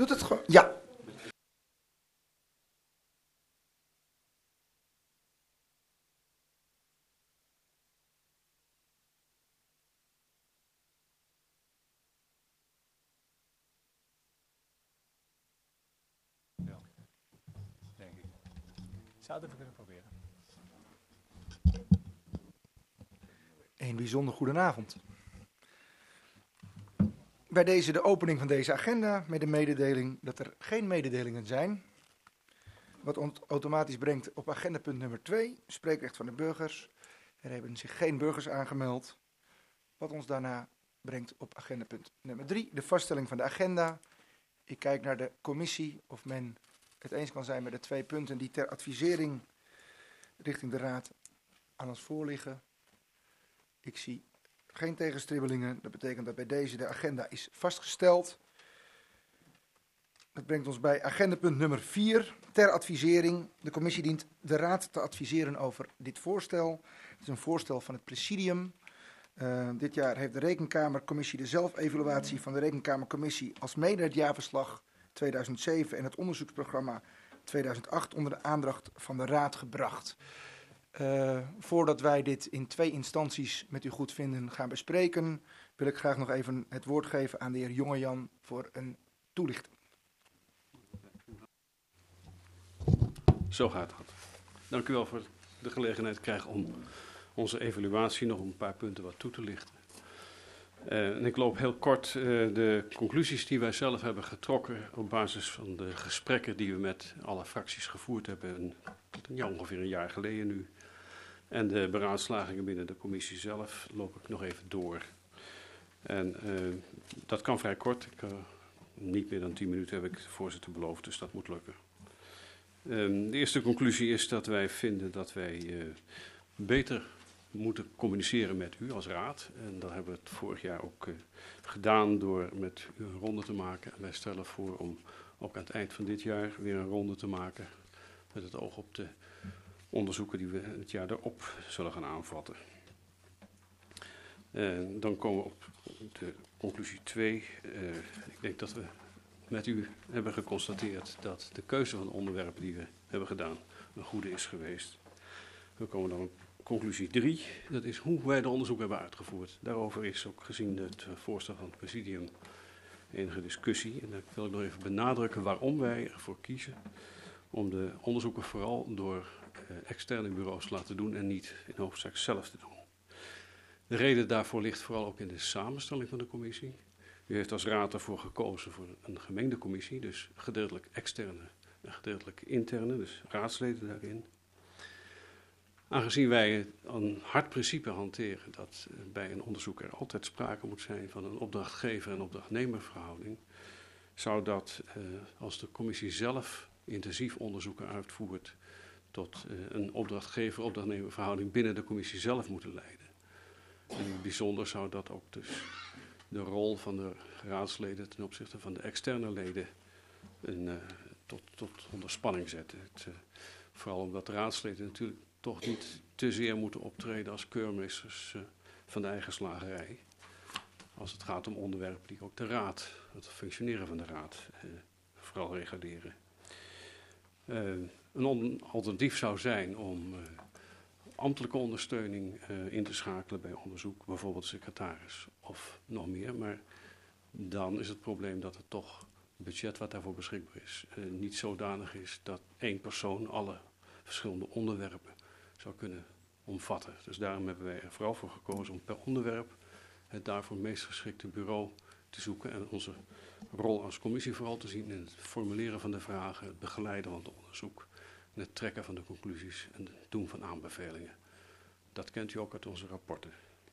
Doet het gewoon? Ja. Denk ik. Zou het even kunnen proberen. Een bijzonder goedenavond. Bij deze de opening van deze agenda met de mededeling dat er geen mededelingen zijn. Wat ons automatisch brengt op agendapunt nummer 2, spreekrecht van de burgers. Er hebben zich geen burgers aangemeld. Wat ons daarna brengt op agendapunt nummer 3, de vaststelling van de agenda. Ik kijk naar de commissie of men het eens kan zijn met de 2 punten die ter advisering richting de raad aan ons voorliggen. Ik zie geen tegenstribbelingen. Dat betekent dat bij deze de agenda is vastgesteld. Dat brengt ons bij agendapunt nummer 4, ter advisering. De commissie dient de raad te adviseren over dit voorstel. Het is een voorstel van het presidium. Dit jaar heeft de Rekenkamercommissie de zelfevaluatie van de Rekenkamercommissie als mede het jaarverslag 2007 en het onderzoeksprogramma 2008 onder de aandacht van de raad gebracht. Voordat wij dit in 2 instanties met u goed vinden gaan bespreken, wil ik graag nog even het woord geven aan de heer Jongejan voor een toelichting. Zo gaat dat. Dank u wel voor de gelegenheid te krijgen om onze evaluatie nog op een paar punten wat toe te lichten. En ik loop heel kort de conclusies die wij zelf hebben getrokken op basis van de gesprekken die we met alle fracties gevoerd hebben, ongeveer een jaar geleden nu. En de beraadslagingen binnen de commissie zelf loop ik nog even door. En dat kan vrij kort. Niet meer dan 10 minuten heb ik de voorzitter beloofd, dus dat moet lukken. De eerste conclusie is dat wij vinden dat wij beter moeten communiceren met u als raad. En dat hebben we het vorig jaar ook gedaan door met u een ronde te maken. En wij stellen voor om ook aan het eind van dit jaar weer een ronde te maken met het oog op de onderzoeken die we het jaar erop zullen gaan aanvatten. Dan komen we op de conclusie 2. Ik denk dat we met u hebben geconstateerd dat de keuze van de onderwerpen die we hebben gedaan een goede is geweest. We komen dan op conclusie 3. Dat is hoe wij de onderzoek hebben uitgevoerd. Daarover is ook gezien het voorstel van het presidium enige discussie. En dan wil ik nog even benadrukken waarom wij ervoor kiezen om de onderzoeken vooral door externe bureaus te laten doen en niet in hoofdzaak zelf te doen. De reden daarvoor ligt vooral ook in de samenstelling van de commissie. U heeft als raad ervoor gekozen voor een gemengde commissie, dus gedeeltelijk externe en gedeeltelijk interne, dus raadsleden daarin. Aangezien wij een hard principe hanteren dat bij een onderzoek er altijd sprake moet zijn van een opdrachtgever- en opdrachtnemerverhouding, zou dat, als de commissie zelf intensief onderzoeken uitvoert, tot een opdrachtgever-opdrachtnemerverhouding binnen de commissie zelf moeten leiden. En in het bijzonder zou dat ook dus de rol van de raadsleden ten opzichte van de externe leden tot onder spanning zetten. Vooral omdat de raadsleden natuurlijk toch niet te zeer moeten optreden als keurmeesters van de eigen slagerij. Als het gaat om onderwerpen die ook de raad, het functioneren van de raad, vooral reguleren. Een alternatief zou zijn om ambtelijke ondersteuning in te schakelen bij onderzoek, bijvoorbeeld secretaris of nog meer. Maar dan is het probleem dat het toch het budget wat daarvoor beschikbaar is niet zodanig is dat 1 persoon alle verschillende onderwerpen zou kunnen omvatten. Dus daarom hebben wij er vooral voor gekozen om per onderwerp het daarvoor meest geschikte bureau te zoeken en onze rol als commissie vooral te zien in het formuleren van de vragen, het begeleiden van het onderzoek, en het trekken van de conclusies en het doen van aanbevelingen. Dat kent u ook uit onze rapporten.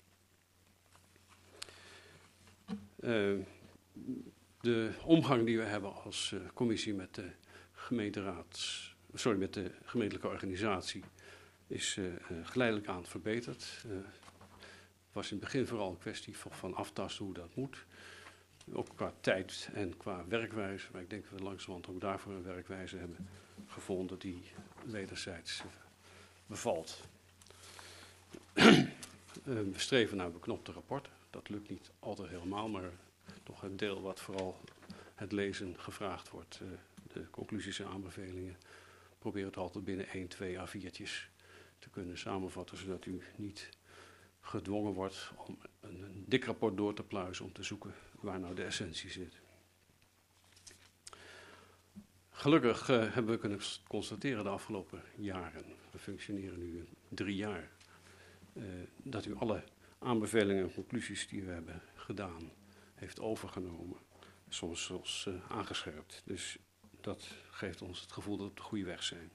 De omgang die we hebben als commissie met de met de gemeentelijke organisatie is geleidelijk aan verbeterd. Het was in het begin vooral een kwestie van aftasten hoe dat moet. Ook qua tijd en qua werkwijze. Maar ik denk dat we langzamerhand ook daarvoor een werkwijze hebben gevonden die wederzijds bevalt. We streven naar beknopte rapporten. Dat lukt niet altijd helemaal, maar toch een deel wat vooral het lezen gevraagd wordt. De conclusies en aanbevelingen. Probeer het altijd binnen 1, 2 A4'tjes te kunnen samenvatten, zodat u niet gedwongen wordt om een dik rapport door te pluizen om te zoeken waar nou de essentie zit. Gelukkig hebben we kunnen constateren de afgelopen jaren, we functioneren nu 3 jaar, dat u alle aanbevelingen en conclusies die we hebben gedaan heeft overgenomen, soms zelfs aangescherpt. Dus dat geeft ons het gevoel dat we op de goede weg zijn.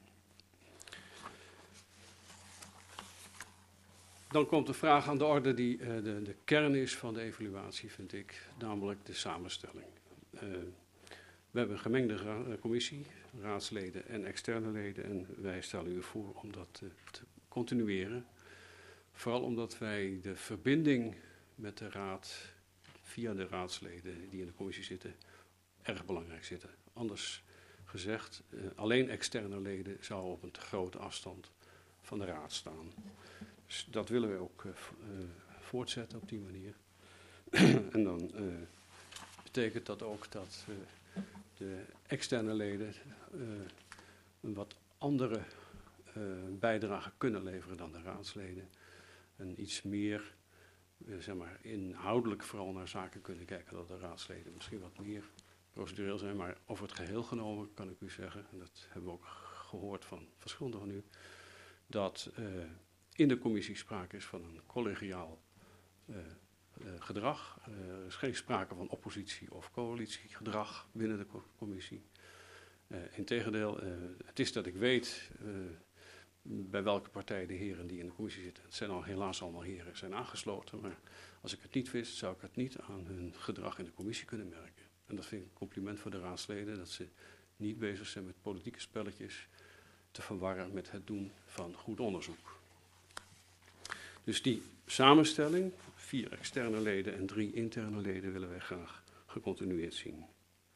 Dan komt de vraag aan de orde die de kern is van de evaluatie, vind ik, namelijk de samenstelling. We hebben een gemengde commissie, raadsleden en externe leden, en wij stellen u voor om dat te continueren. Vooral omdat wij de verbinding met de raad via de raadsleden die in de commissie zitten erg belangrijk zitten. Anders gezegd, alleen externe leden zouden op een te grote afstand van de raad staan. Dus dat willen we ook voortzetten op die manier. En dan betekent dat ook dat de externe leden een wat andere bijdrage kunnen leveren dan de raadsleden. En iets meer, zeg maar, inhoudelijk vooral naar zaken kunnen kijken dan de raadsleden. Misschien wat meer procedureel zijn, maar over het geheel genomen kan ik u zeggen, en dat hebben we ook gehoord van verschillende van u, dat in de commissie sprake is van een collegiaal gedrag. Er is geen sprake van oppositie of coalitiegedrag binnen de commissie. Integendeel, het is dat ik weet bij welke partij de heren die in de commissie zitten, het zijn al helaas allemaal heren, zijn aangesloten, maar als ik het niet wist, zou ik het niet aan hun gedrag in de commissie kunnen merken. En dat vind ik een compliment voor de raadsleden, dat ze niet bezig zijn met politieke spelletjes te verwarren met het doen van goed onderzoek. Dus die samenstelling, 4 externe leden en 3 interne leden, willen wij graag gecontinueerd zien.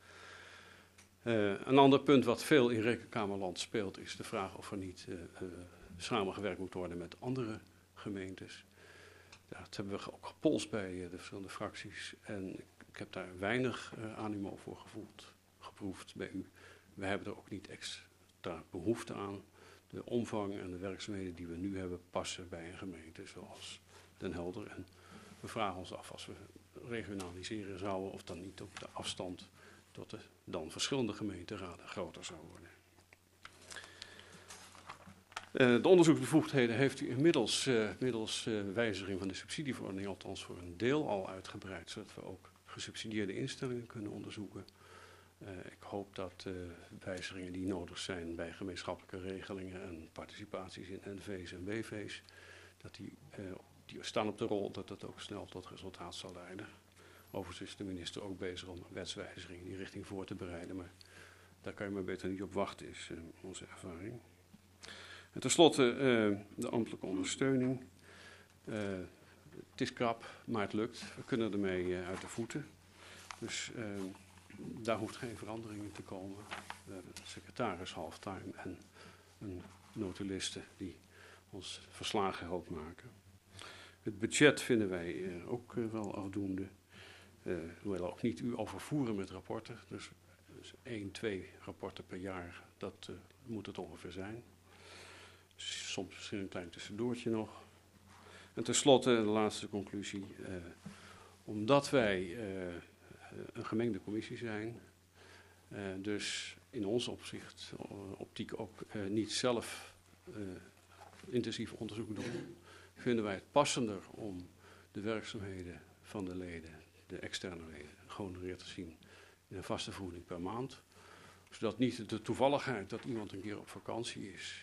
Een ander punt wat veel in Rekenkamerland speelt is de vraag of er niet samengewerkt moet worden met andere gemeentes. Ja, dat hebben we ook gepolst bij de verschillende fracties en ik heb daar weinig animo voor geproefd bij u. We hebben er ook niet extra behoefte aan. De omvang en de werkzaamheden die we nu hebben passen bij een gemeente zoals Den Helder. En we vragen ons af als we regionaliseren zouden of dan niet op de afstand tot de dan verschillende gemeenteraden groter zou worden. De onderzoeksbevoegdheden heeft u inmiddels middels wijziging van de subsidieverordening althans voor een deel al uitgebreid, zodat we ook gesubsidieerde instellingen kunnen onderzoeken. Ik hoop dat wijzigingen die nodig zijn bij gemeenschappelijke regelingen en participaties in NV's en BV's, dat die staan op de rol, dat dat ook snel tot resultaat zal leiden. Overigens is de minister ook bezig om wetswijzigingen in die richting voor te bereiden, maar daar kan je maar beter niet op wachten, is onze ervaring. En tenslotte de ambtelijke ondersteuning. Het is krap, maar het lukt. We kunnen ermee uit de voeten. Dus daar hoeft geen verandering in te komen. We hebben een secretaris halftime en een notuliste die ons verslagen helpt maken. Het budget vinden wij ook wel afdoende. We willen ook niet u overvoeren met rapporten. Dus 1, 2 rapporten per jaar, dat moet het ongeveer zijn. Soms misschien een klein tussendoortje nog. En tenslotte de laatste conclusie. Omdat wij een gemengde commissie zijn, dus in onze optiek ook niet zelf intensief onderzoek doen, vinden wij het passender om de werkzaamheden van de leden, de externe leden, gehonoreerd te zien in een vaste vergoeding per maand. Zodat niet de toevalligheid dat iemand een keer op vakantie is,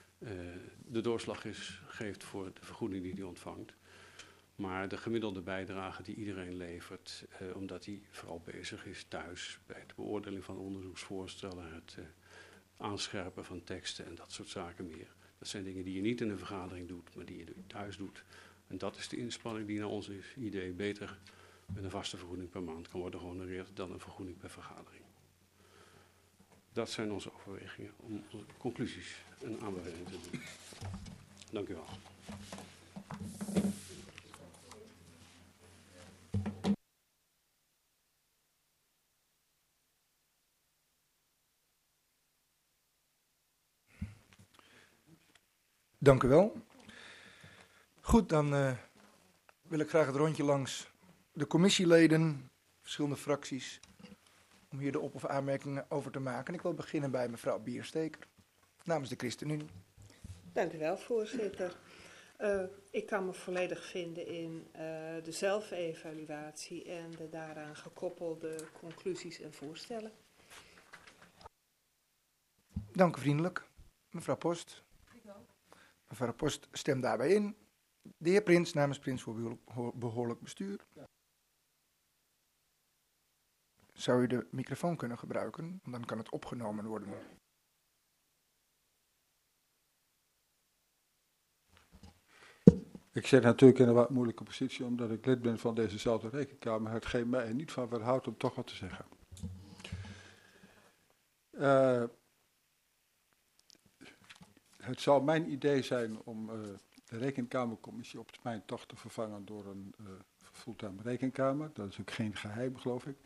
de doorslag geeft voor de vergoeding die hij ontvangt. Maar de gemiddelde bijdrage die iedereen levert, omdat hij vooral bezig is thuis bij de beoordeling van onderzoeksvoorstellen, het aanscherpen van teksten en dat soort zaken meer. Dat zijn dingen die je niet in een vergadering doet, maar die je thuis doet. En dat is de inspanning die naar ons idee beter met een vaste vergoeding per maand kan worden gehonoreerd dan een vergoeding per vergadering. Dat zijn onze overwegingen om onze conclusies en aanbevelingen te doen. Dank u wel. Dank u wel. Goed, dan wil ik graag het rondje langs de commissieleden, verschillende fracties, om hier de op- of aanmerkingen over te maken. Ik wil beginnen bij mevrouw Biersteker, namens de ChristenUnie. Dank u wel, voorzitter. Ik kan me volledig vinden in de zelfevaluatie en de daaraan gekoppelde conclusies en voorstellen. Dank u vriendelijk. Mevrouw Post. Mevrouw Post stemt daarbij in. De heer Prins namens Prins voor Behoorlijk Bestuur. Zou u de microfoon kunnen gebruiken? Want dan kan het opgenomen worden. Ik zit natuurlijk in een wat moeilijke positie, omdat ik lid ben van dezezelfde rekenkamer. Hetgeen mij er niet van weerhoudt om toch wat te zeggen. Het zou mijn idee zijn om de rekenkamercommissie op termijn toch te vervangen door een fulltime rekenkamer. Dat is ook geen geheim, geloof ik.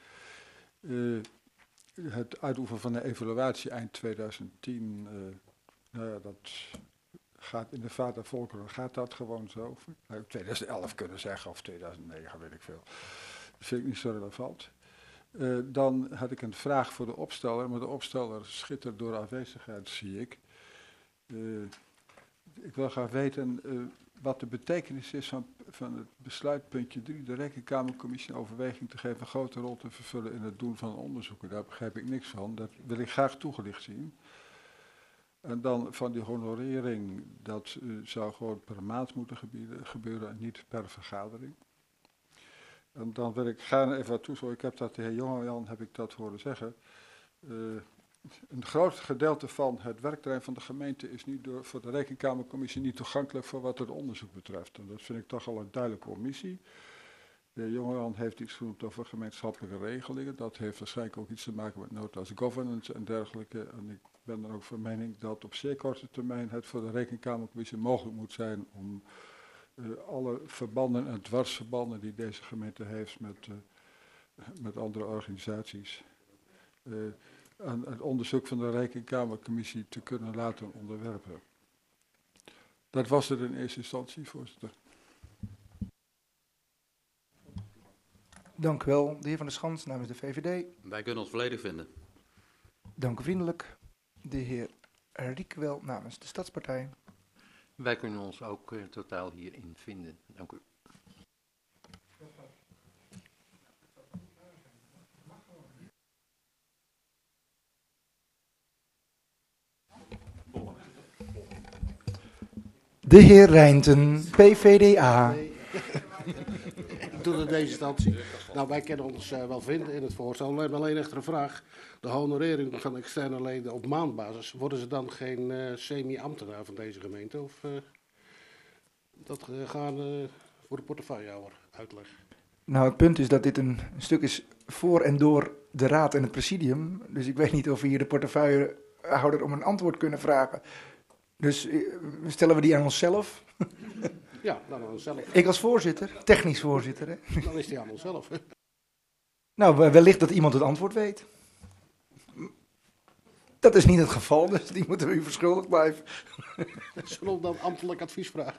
Het uitoefenen van de evaluatie eind 2010, nou ja, dat gaat in de vaart der volkeren, gaat dat gewoon zo. 2011 kunnen zeggen, of 2009, weet ik veel. Dat vind ik niet zo relevant. Dan had ik een vraag voor de opsteller, maar de opsteller schittert door afwezigheid, zie ik. Ik wil graag weten wat de betekenis is van het besluitpuntje 3, de Rekenkamercommissie in overweging te geven een grote rol te vervullen in het doen van onderzoeken. Daar begrijp ik niks van, dat wil ik graag toegelicht zien. En dan van die honorering, dat zou gewoon per maand moeten gebeuren en niet per vergadering. En dan wil ik graag even wat toevoegen. Ik heb dat de heer Jongejan, heb ik dat horen zeggen. Een groot gedeelte van het werkterrein van de gemeente is nu voor de Rekenkamercommissie niet toegankelijk voor wat het onderzoek betreft. En dat vind ik toch al een duidelijke omissie. De heer Jongejan heeft iets genoemd over gemeenschappelijke regelingen. Dat heeft waarschijnlijk ook iets te maken met nota's governance en dergelijke. En ik ben dan ook van mening dat op zeer korte termijn het voor de Rekenkamercommissie mogelijk moet zijn om alle verbanden en dwarsverbanden die deze gemeente heeft met andere organisaties aan het onderzoek van de Rekenkamercommissie te kunnen laten onderwerpen. Dat was het in eerste instantie, voorzitter. Dank u wel, de heer Van der Schans namens de VVD. Wij kunnen ons volledig vinden. Dank u vriendelijk. De heer Riekwel namens de Stadspartij. Wij kunnen ons ook totaal hierin vinden. Dank u. De heer Rijnten, PVDA. Ik doe het in deze instantie. Nou, wij kunnen ons wel vinden in het voorstel. Alleen echt een vraag. De honorering van externe leden op maandbasis, worden ze dan geen semi-ambtenaar van deze gemeente? Of dat gaan voor de portefeuillehouder uitleg? Nou, het punt is dat dit een stuk is voor en door de raad en het presidium. Dus ik weet niet of we hier de portefeuillehouder om een antwoord kunnen vragen. Dus stellen we die aan onszelf? Ja, dan aan onszelf. Ik als voorzitter, technisch voorzitter. Hè? Dan is die aan onszelf. Nou, wellicht dat iemand het antwoord weet. Dat is niet het geval, dus die moeten we u verschuldigd blijven. Zullen we dan ambtelijk advies vragen?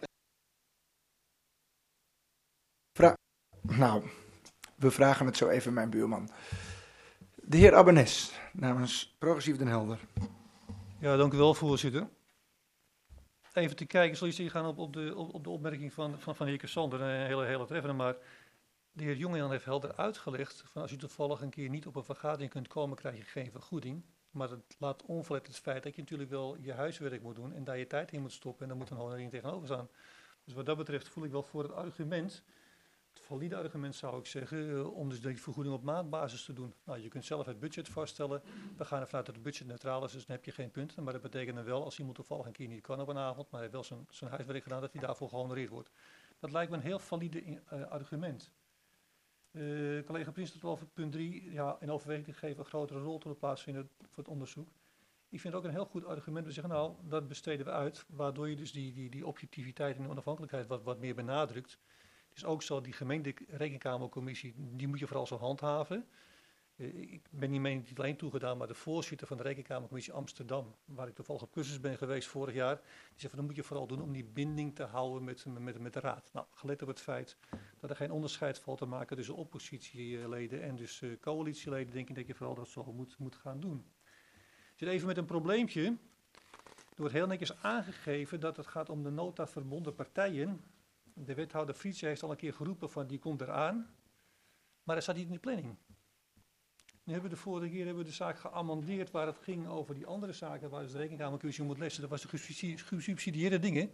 Nou, we vragen het zo even mijn buurman. De heer Abbenes, namens Progressief Den Helder. Ja, dank u wel, voorzitter. Even te kijken, zal je ingaan op de opmerking van de heer Cassander, een hele treffende, maar de heer Jongejan heeft helder uitgelegd, van als u toevallig een keer niet op een vergadering kunt komen, krijg je geen vergoeding. Maar dat laat onverlet het feit dat je natuurlijk wel je huiswerk moet doen en daar je tijd in moet stoppen en daar moet een honorering tegenover staan. Dus wat dat betreft voel ik wel voor het argument, het valide argument zou ik zeggen, om dus die vergoeding op maandbasis te doen. Nou, je kunt zelf het budget vaststellen. We gaan ervan uit dat het budget neutraal is, dus dan heb je geen punten. Maar dat betekent dan wel, als iemand toevallig een keer niet kan op een avond, maar hij heeft wel zijn huiswerk gedaan, dat hij daarvoor gehonoreerd wordt. Dat lijkt me een heel valide argument. Collega Prins had het over punt 3, ja, in overweging geven een grotere rol te plaatsvinden voor het onderzoek. Ik vind het ook een heel goed argument. We zeggen, nou, dat besteden we uit, waardoor je dus die objectiviteit en onafhankelijkheid wat meer benadrukt. Het is ook zo, die gemeente rekenkamercommissie, die moet je vooral zo handhaven. Ik ben die mening niet alleen toegedaan, maar de voorzitter van de Rekenkamercommissie Amsterdam, waar ik toevallig op cursus ben geweest vorig jaar, die zegt van dat moet je vooral doen om die binding te houden met de raad. Nou, gelet op het feit dat er geen onderscheid valt te maken tussen oppositieleden en dus coalitieleden, denk ik dat je vooral dat zo moet gaan doen. Ik zit even met een probleempje. Er wordt heel netjes aangegeven dat het gaat om de nota verbonden partijen. De wethouder Frietse heeft al een keer geroepen van die komt eraan, maar dat staat niet in de planning. Nu hebben we de vorige keer de zaak geamendeerd waar het ging over die andere zaken waar dus de Rekenkamercommissie moet lezen. Dat was de gesubsidieerde dingen.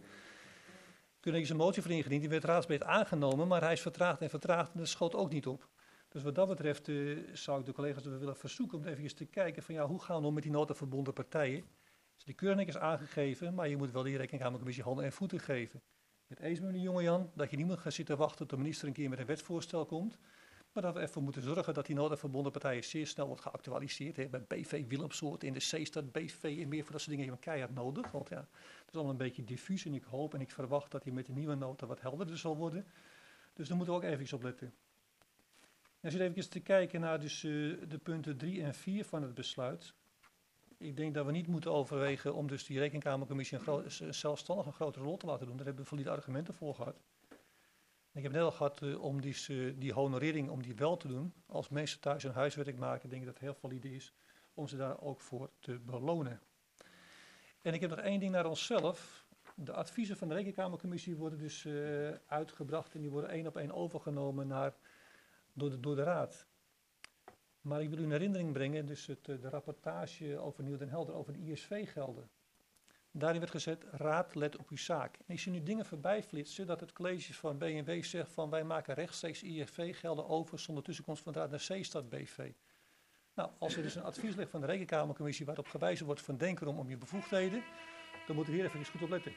Toen is een motie voor ingediend, die werd raadsbreed aangenomen, maar hij is vertraagd en dat schoot ook niet op. Dus wat dat betreft zou ik de collega's willen verzoeken om even te kijken van ja, hoe gaan we om met die nota verbonden partijen. Dus die keuring is aangegeven, maar je moet wel die Rekenkamercommissie handen en voeten geven. Het eens met meneer Jongejan, dat je niet moet gaan zitten wachten tot de minister een keer met een wetsvoorstel komt. Maar dat we ervoor moeten zorgen dat die nota verbonden partijen zeer snel wordt geactualiseerd. Hè. Bij BV Willemsoort, in de C-stad, BV en meer van dat soort dingen hebben we keihard nodig. Want ja, dat is allemaal een beetje diffuus en ik hoop en ik verwacht dat die met de nieuwe nota wat helderder zal worden. Dus daar moeten we ook even op letten. En als je even te kijken naar dus, de punten 3 en 4 van het besluit. Ik denk dat we niet moeten overwegen om dus die Rekenkamercommissie zelfstandig een grotere rol te laten doen. Daar hebben we valide argumenten voor gehad. Ik heb net al gehad om die honorering, om die wel te doen. Als mensen thuis hun huiswerk maken, denk ik dat het heel valide is om ze daar ook voor te belonen. En ik heb nog één ding naar onszelf. De adviezen van de Rekenkamercommissie worden dus uitgebracht en die worden 1 op 1 overgenomen door de raad. Maar ik wil u in herinnering brengen, dus de rapportage over Nieuw Den Helder, over de ISV-gelden. Daarin werd gezet, raad, let op uw zaak. En ik zie nu dingen voorbij flitsen dat het college van B&W zegt van wij maken rechtstreeks ISV-gelden over zonder tussenkomst van de raad naar C-stad BV. Nou, als er dus een advies ligt van de Rekenkamercommissie waarop gewijzen wordt van denken om je bevoegdheden, dan moeten we hier even goed op letten.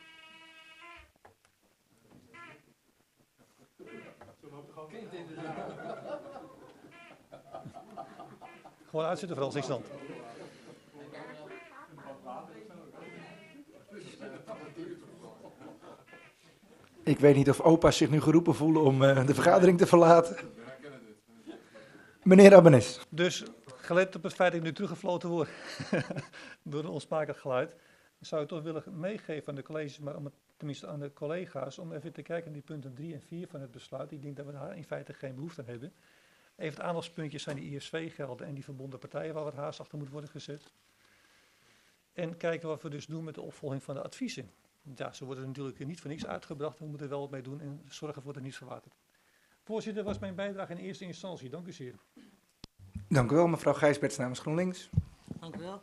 Gewoon uitzetten vooral, niks dan. Ik weet niet of opa's zich nu geroepen voelen om de vergadering te verlaten. Meneer Abbenes. Dus, gelet op het feit dat ik nu teruggefloten word door een onsmakelijk geluid, zou ik toch willen meegeven aan de colleges, maar tenminste aan de collega's, om even te kijken naar die punten 3 en 4 van het besluit. Ik denk dat we daar in feite geen behoefte aan hebben. Even het aandachtspuntjes zijn die ISV-gelden en die verbonden partijen waar wat haast achter moet worden gezet. En kijken wat we dus doen met de opvolging van de adviezen. Ja, ze worden natuurlijk niet voor niks uitgebracht. We moeten er wel wat mee doen en zorgen voor dat het niet verwatert. Voorzitter, dat was mijn bijdrage in eerste instantie. Dank u zeer. Dank u wel, mevrouw Gijsberts namens GroenLinks. Dank u wel.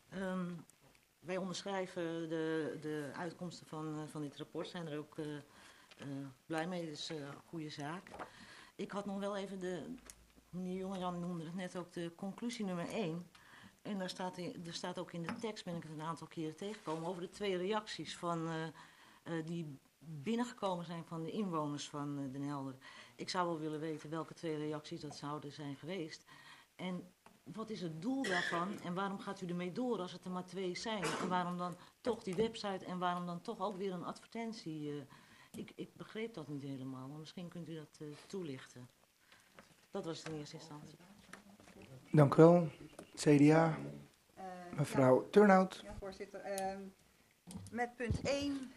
Wij onderschrijven de uitkomsten van dit rapport. Zijn er ook blij mee. Dat is een goede zaak. Ik had nog wel even meneer Jongejan noemde het net ook de conclusie nummer 1. En er staat ook in de tekst, ben ik het een aantal keren tegengekomen, over de 2 reacties die binnengekomen zijn van de inwoners van Den Helder. Ik zou wel willen weten welke 2 reacties dat zouden zijn geweest. En wat is het doel daarvan en waarom gaat u ermee door als het er maar 2 zijn? En waarom dan toch die website en waarom dan toch ook weer een advertentie? Ik begreep dat niet helemaal, maar misschien kunt u dat toelichten. Dat was het in eerste instantie. Dank u wel. CDA, mevrouw Turnhout. Ja, voorzitter. Met punt 1,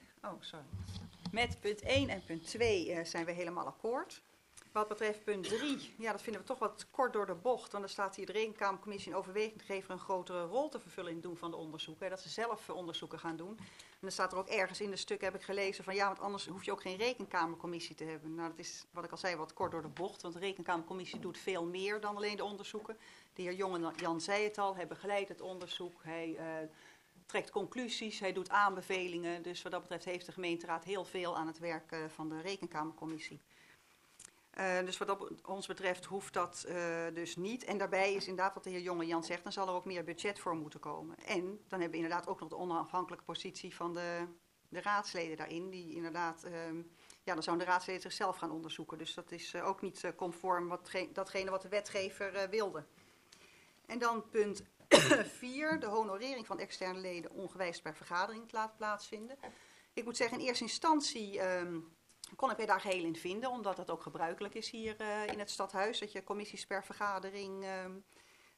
Met punt 1 en punt 2 zijn we helemaal akkoord. Wat betreft punt 3, ja, dat vinden we toch wat kort door de bocht. Want er staat hier de Rekenkamercommissie in overweging te geven een grotere rol te vervullen in het doen van de onderzoeken. Dat ze zelf onderzoeken gaan doen. En dan staat er ook ergens in de stuk, heb ik gelezen, van ja, want anders hoef je ook geen Rekenkamercommissie te hebben. Nou, dat is, wat ik al zei, wat kort door de bocht. Want de Rekenkamercommissie doet veel meer dan alleen de onderzoeken. De heer Jongejan zei het al, hij begeleidt het onderzoek, hij trekt conclusies, hij doet aanbevelingen. Dus wat dat betreft heeft de gemeenteraad heel veel aan het werk van de Rekenkamercommissie. Dus wat ons betreft hoeft dat dus niet. En daarbij is inderdaad wat de heer Jongejan zegt, dan zal er ook meer budget voor moeten komen. En dan hebben we inderdaad ook nog de onafhankelijke positie van de raadsleden daarin. Die inderdaad, dan zouden de raadsleden zichzelf gaan onderzoeken. Dus dat is ook niet conform datgene wat de wetgever wilde. En dan punt 4, de honorering van externe leden ongewijzigd per vergadering laten plaatsvinden. Ik moet zeggen, in eerste instantie kon ik mij daar geheel in vinden, omdat dat ook gebruikelijk is hier in het stadhuis, dat je commissies per vergadering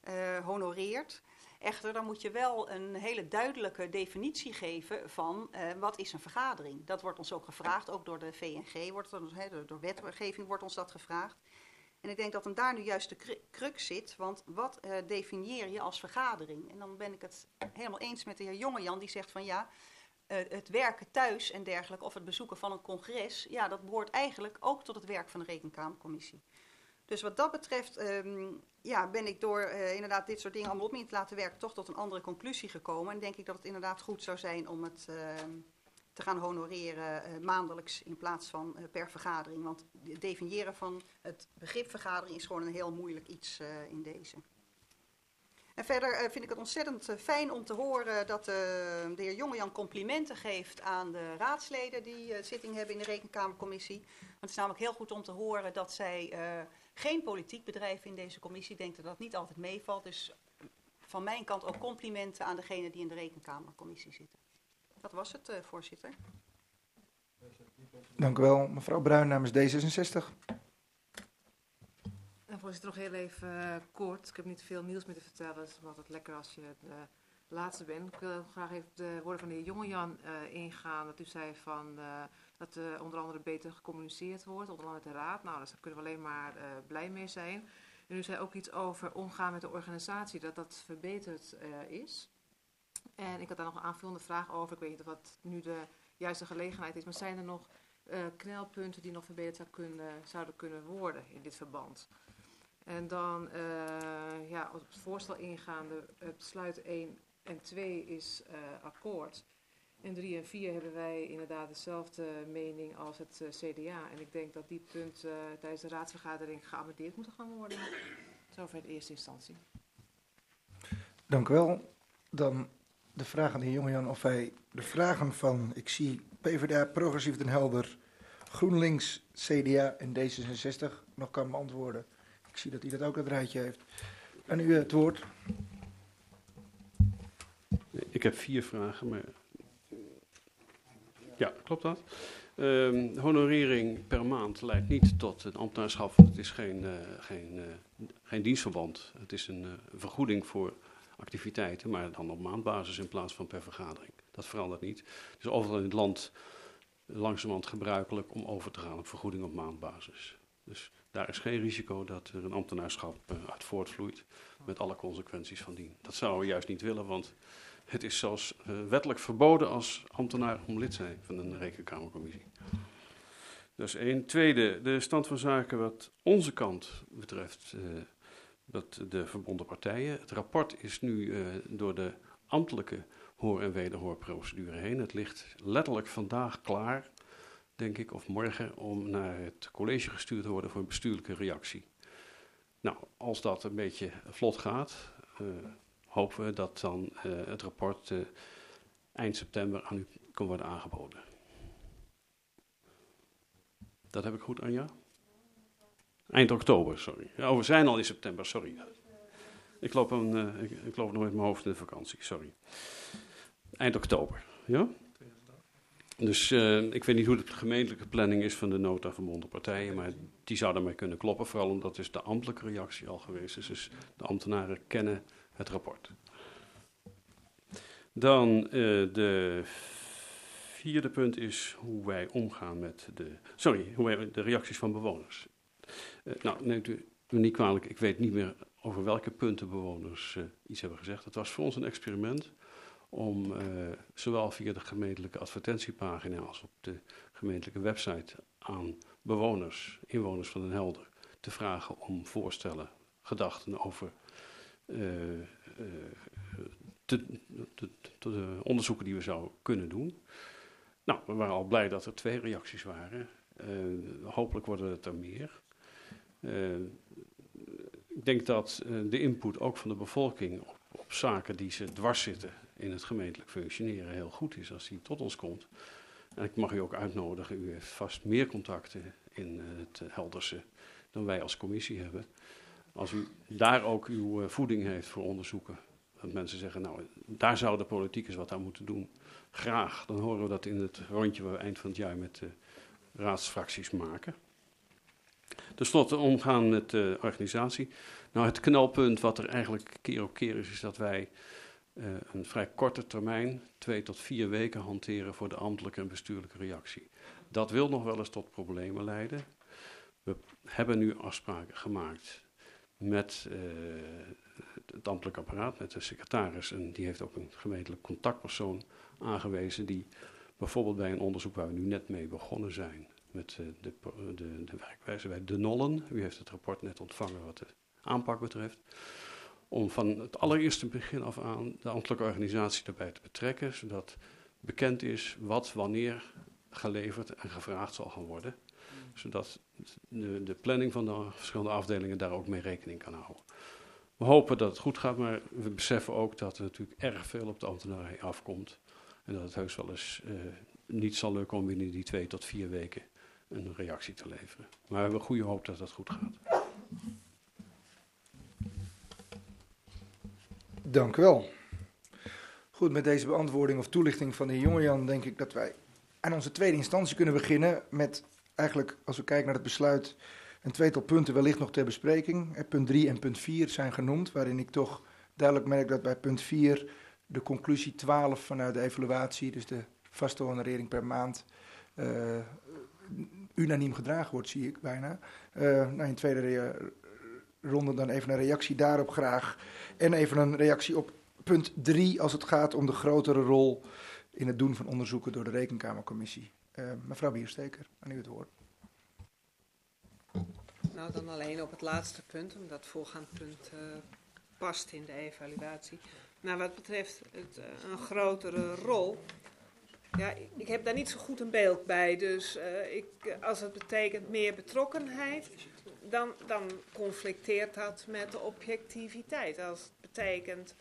honoreert. Echter, dan moet je wel een hele duidelijke definitie geven van wat is een vergadering. Dat wordt ons ook gevraagd, ook door de VNG, door wetgeving wordt ons dat gevraagd. En ik denk dat dan daar nu juist de crux zit, want wat definieer je als vergadering? En dan ben ik het helemaal eens met de heer Jongejan, die zegt van ja, het werken thuis en dergelijke, of het bezoeken van een congres, ja, dat behoort eigenlijk ook tot het werk van de Rekenkamercommissie. Dus wat dat betreft ben ik door inderdaad dit soort dingen allemaal op me te laten werken toch tot een andere conclusie gekomen. En denk ik dat het inderdaad goed zou zijn om het te gaan honoreren maandelijks in plaats van per vergadering. Want het definiëren van het begrip vergadering is gewoon een heel moeilijk iets in deze. En verder vind ik het ontzettend fijn om te horen dat de heer Jongejan complimenten geeft aan de raadsleden die zitting hebben in de Rekenkamercommissie. Want het is namelijk heel goed om te horen dat zij geen politiek bedrijven in deze commissie. Ik denk dat dat niet altijd meevalt. Dus van mijn kant ook complimenten aan degenen die in de Rekenkamercommissie zitten. Dat was het, voorzitter. Dank u wel. Mevrouw Bruin namens D66. Voorzitter, nog heel even kort. Ik heb niet veel nieuws meer te vertellen. Het is altijd lekker als je de laatste bent. Ik wil graag even op de woorden van de heer Jongejan ingaan. Dat u zei van, dat onder andere beter gecommuniceerd wordt, onder andere met de raad. Nou, daar kunnen we alleen maar blij mee zijn. En u zei ook iets over omgaan met de organisatie, dat dat verbeterd is. En ik had daar nog een aanvullende vraag over. Ik weet niet of dat nu de juiste gelegenheid is. Maar zijn er nog knelpunten die nog verbeterd zouden kunnen worden in dit verband? En dan op het voorstel ingaande, besluit 1 en 2 is akkoord. En 3 en 4 hebben wij inderdaad dezelfde mening als het CDA. En ik denk dat die punten tijdens de raadsvergadering geamendeerd moeten gaan worden. Zover in eerste instantie. Dank u wel. Dan de vraag aan de heer Jongejan of hij de vragen van, ik zie PvdA, Progressief Den Helder, GroenLinks, CDA en D66 nog kan beantwoorden. Ik zie dat hij dat ook het rijtje heeft. En u het woord. Ik heb 4 vragen, maar... Ja, klopt dat? Honorering per maand leidt niet tot een ambtenaarschap. Het is geen dienstverband. Het is een vergoeding voor activiteiten, maar dan op maandbasis in plaats van per vergadering. Dat verandert niet. Het is overal in het land langzamerhand gebruikelijk om over te gaan op vergoeding op maandbasis. Dus daar is geen risico dat er een ambtenaarschap uit voortvloeit met alle consequenties van dien. Dat zouden we juist niet willen, want het is zelfs wettelijk verboden als ambtenaar om lid te zijn van een rekenkamercommissie. Dat is 1. Tweede, de stand van zaken wat onze kant betreft, dat de verbonden partijen. Het rapport is nu door de ambtelijke hoor- en wederhoorprocedure heen. Het ligt letterlijk vandaag klaar, denk ik, of morgen, om naar het college gestuurd te worden voor een bestuurlijke reactie. Nou, als dat een beetje vlot gaat, hopen we dat dan het rapport eind september aan u kan worden aangeboden. Dat heb ik goed, Anja? Eind oktober, sorry. Ja, we zijn al in september, sorry. Ik loop nog met mijn hoofd in de vakantie, sorry. Eind oktober, ja? Dus ik weet niet hoe de gemeentelijke planning is van de nota verbonden partijen, maar die zou daarmee kunnen kloppen, vooral omdat dus de ambtelijke reactie al geweest is. Dus de ambtenaren kennen het rapport. Dan de 4e punt is hoe wij omgaan met de reacties van bewoners. Nou, neemt u me niet kwalijk, ik weet niet meer over welke punten bewoners iets hebben gezegd. Het was voor ons een experiment om zowel via de gemeentelijke advertentiepagina als op de gemeentelijke website aan bewoners, inwoners van Den Helder, te vragen om voorstellen, gedachten over de onderzoeken die we zouden kunnen doen. Nou, we waren al blij dat er 2 reacties waren. Hopelijk worden het er meer. Ik denk dat de input ook van de bevolking op zaken die ze dwars zitten in het gemeentelijk functioneren heel goed is als die tot ons komt. En ik mag u ook uitnodigen, u heeft vast meer contacten in het Helderse dan wij als commissie hebben. Als u daar ook uw voeding heeft voor onderzoeken, dat mensen zeggen, nou, daar zou de politiek eens wat aan moeten doen. Graag, dan horen we dat in het rondje waar we eind van het jaar met de raadsfracties maken. Ten slotte omgaan met de organisatie. Nou, het knelpunt wat er eigenlijk keer op keer is dat wij een vrij korte termijn, 2 tot 4 weken, hanteren voor de ambtelijke en bestuurlijke reactie. Dat wil nog wel eens tot problemen leiden. We hebben nu afspraken gemaakt met het ambtelijk apparaat, met de secretaris. En die heeft ook een gemeentelijk contactpersoon aangewezen die bijvoorbeeld bij een onderzoek waar we nu net mee begonnen zijn, met de werkwijze bij De Nollen. U heeft het rapport net ontvangen wat de aanpak betreft. Om van het allereerste begin af aan de ambtelijke organisatie erbij te betrekken, zodat bekend is wat wanneer geleverd en gevraagd zal gaan worden. Zodat de planning van de verschillende afdelingen daar ook mee rekening kan houden. We hopen dat het goed gaat, maar we beseffen ook dat er natuurlijk erg veel op de ambtenarij afkomt. En dat het heus wel eens niet zal lukken om binnen die 2 tot 4 weken een reactie te leveren. Maar we hebben goede hoop dat dat goed gaat. Dank u wel. Goed, met deze beantwoording of toelichting van de heer Jongejan denk ik dat wij aan onze tweede instantie kunnen beginnen met eigenlijk, als we kijken naar het besluit, een tweetal punten wellicht nog ter bespreking. Punt 3 en punt 4 zijn genoemd, waarin ik toch duidelijk merk dat bij punt 4 de conclusie 12 vanuit de evaluatie, dus de vaste honorering per maand, unaniem gedragen wordt, zie ik bijna. In tweede ronde dan even een reactie daarop graag. En even een reactie op punt 3 als het gaat om de grotere rol in het doen van onderzoeken door de Rekenkamercommissie. Mevrouw Biersteker, aan u het woord. Nou, dan alleen op het laatste punt, omdat het voorgaand punt past in de evaluatie. Nou, wat betreft een grotere rol, ja, ik heb daar niet zo goed een beeld bij. Dus als het betekent meer betrokkenheid, dan conflicteert dat met de objectiviteit. Als het betekent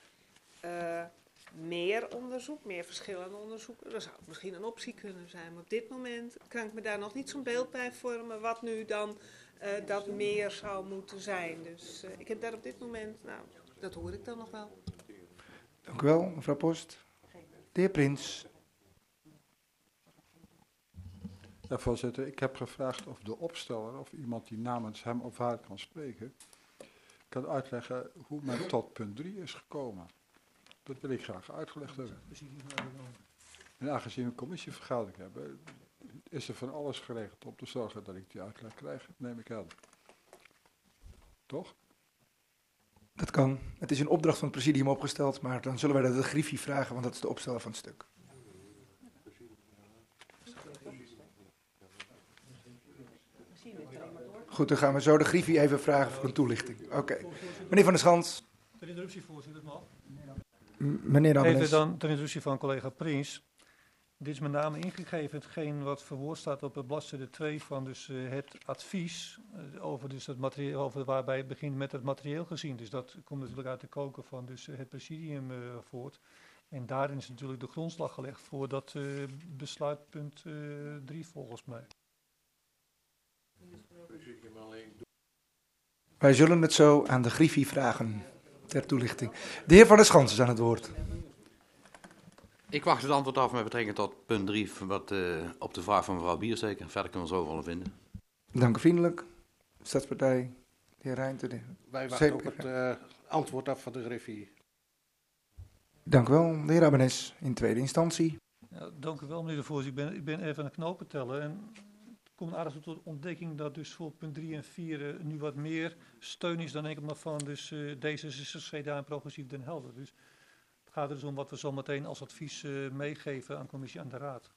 meer onderzoek, meer verschillende onderzoeken, dan zou het misschien een optie kunnen zijn. Maar op dit moment kan ik me daar nog niet zo'n beeld bij vormen wat nu dan dat meer zou moeten zijn. Dus ik heb daar op dit moment, nou, dat hoor ik dan nog wel. Dank u wel, mevrouw Post. De heer Prins. Ja, voorzitter, ik heb gevraagd of de opsteller of iemand die namens hem of haar kan spreken, kan uitleggen hoe men tot punt 3 is gekomen. Dat wil ik graag uitgelegd hebben. En aangezien we een commissievergadering hebben, is er van alles geregeld om te zorgen dat ik die uitleg krijg, neem ik aan. Toch? Dat kan. Het is een opdracht van het presidium opgesteld, maar dan zullen wij dat de griffie vragen, want dat is de opsteller van het stuk. Goed, dan gaan we zo de griffie even vragen voor een toelichting. Oké. Meneer Van der Schans. Ter interruptie, voorzitter, mag. Meneer Abbenes. Even dan ter interruptie van collega Prins. Dit is met name ingegeven hetgeen wat verwoord staat op bladzijde 2 van dus, het advies over dus het materieel, over waarbij het begint met het materieel gezien. Dus dat komt natuurlijk uit de koker van dus, het presidium voort. En daarin is natuurlijk de grondslag gelegd voor dat besluitpunt 3 volgens mij. Wij zullen het zo aan de griffie vragen ter toelichting. De heer Van der Schans is aan het woord. Ik wacht het antwoord af met betrekking tot punt 3 wat, op de vraag van mevrouw Biersteker. Verder kunnen we zo wel vinden. Dank u vriendelijk. Stadspartij, de heer Reijnte. Wij wachten op het antwoord af van de griffie. Dank u wel, de heer Abbenes, in tweede instantie. Ja, dank u wel, meneer de voorzitter. Ik ben even aan de knopen tellen. En het komt aardig tot de ontdekking dat dus voor punt 3 en 4 nu wat meer steun is dan enkel maar van dus, D66, CDA en Progressief Den Helder. Dus het gaat er dus om wat we zometeen als advies meegeven aan commissie en de raad.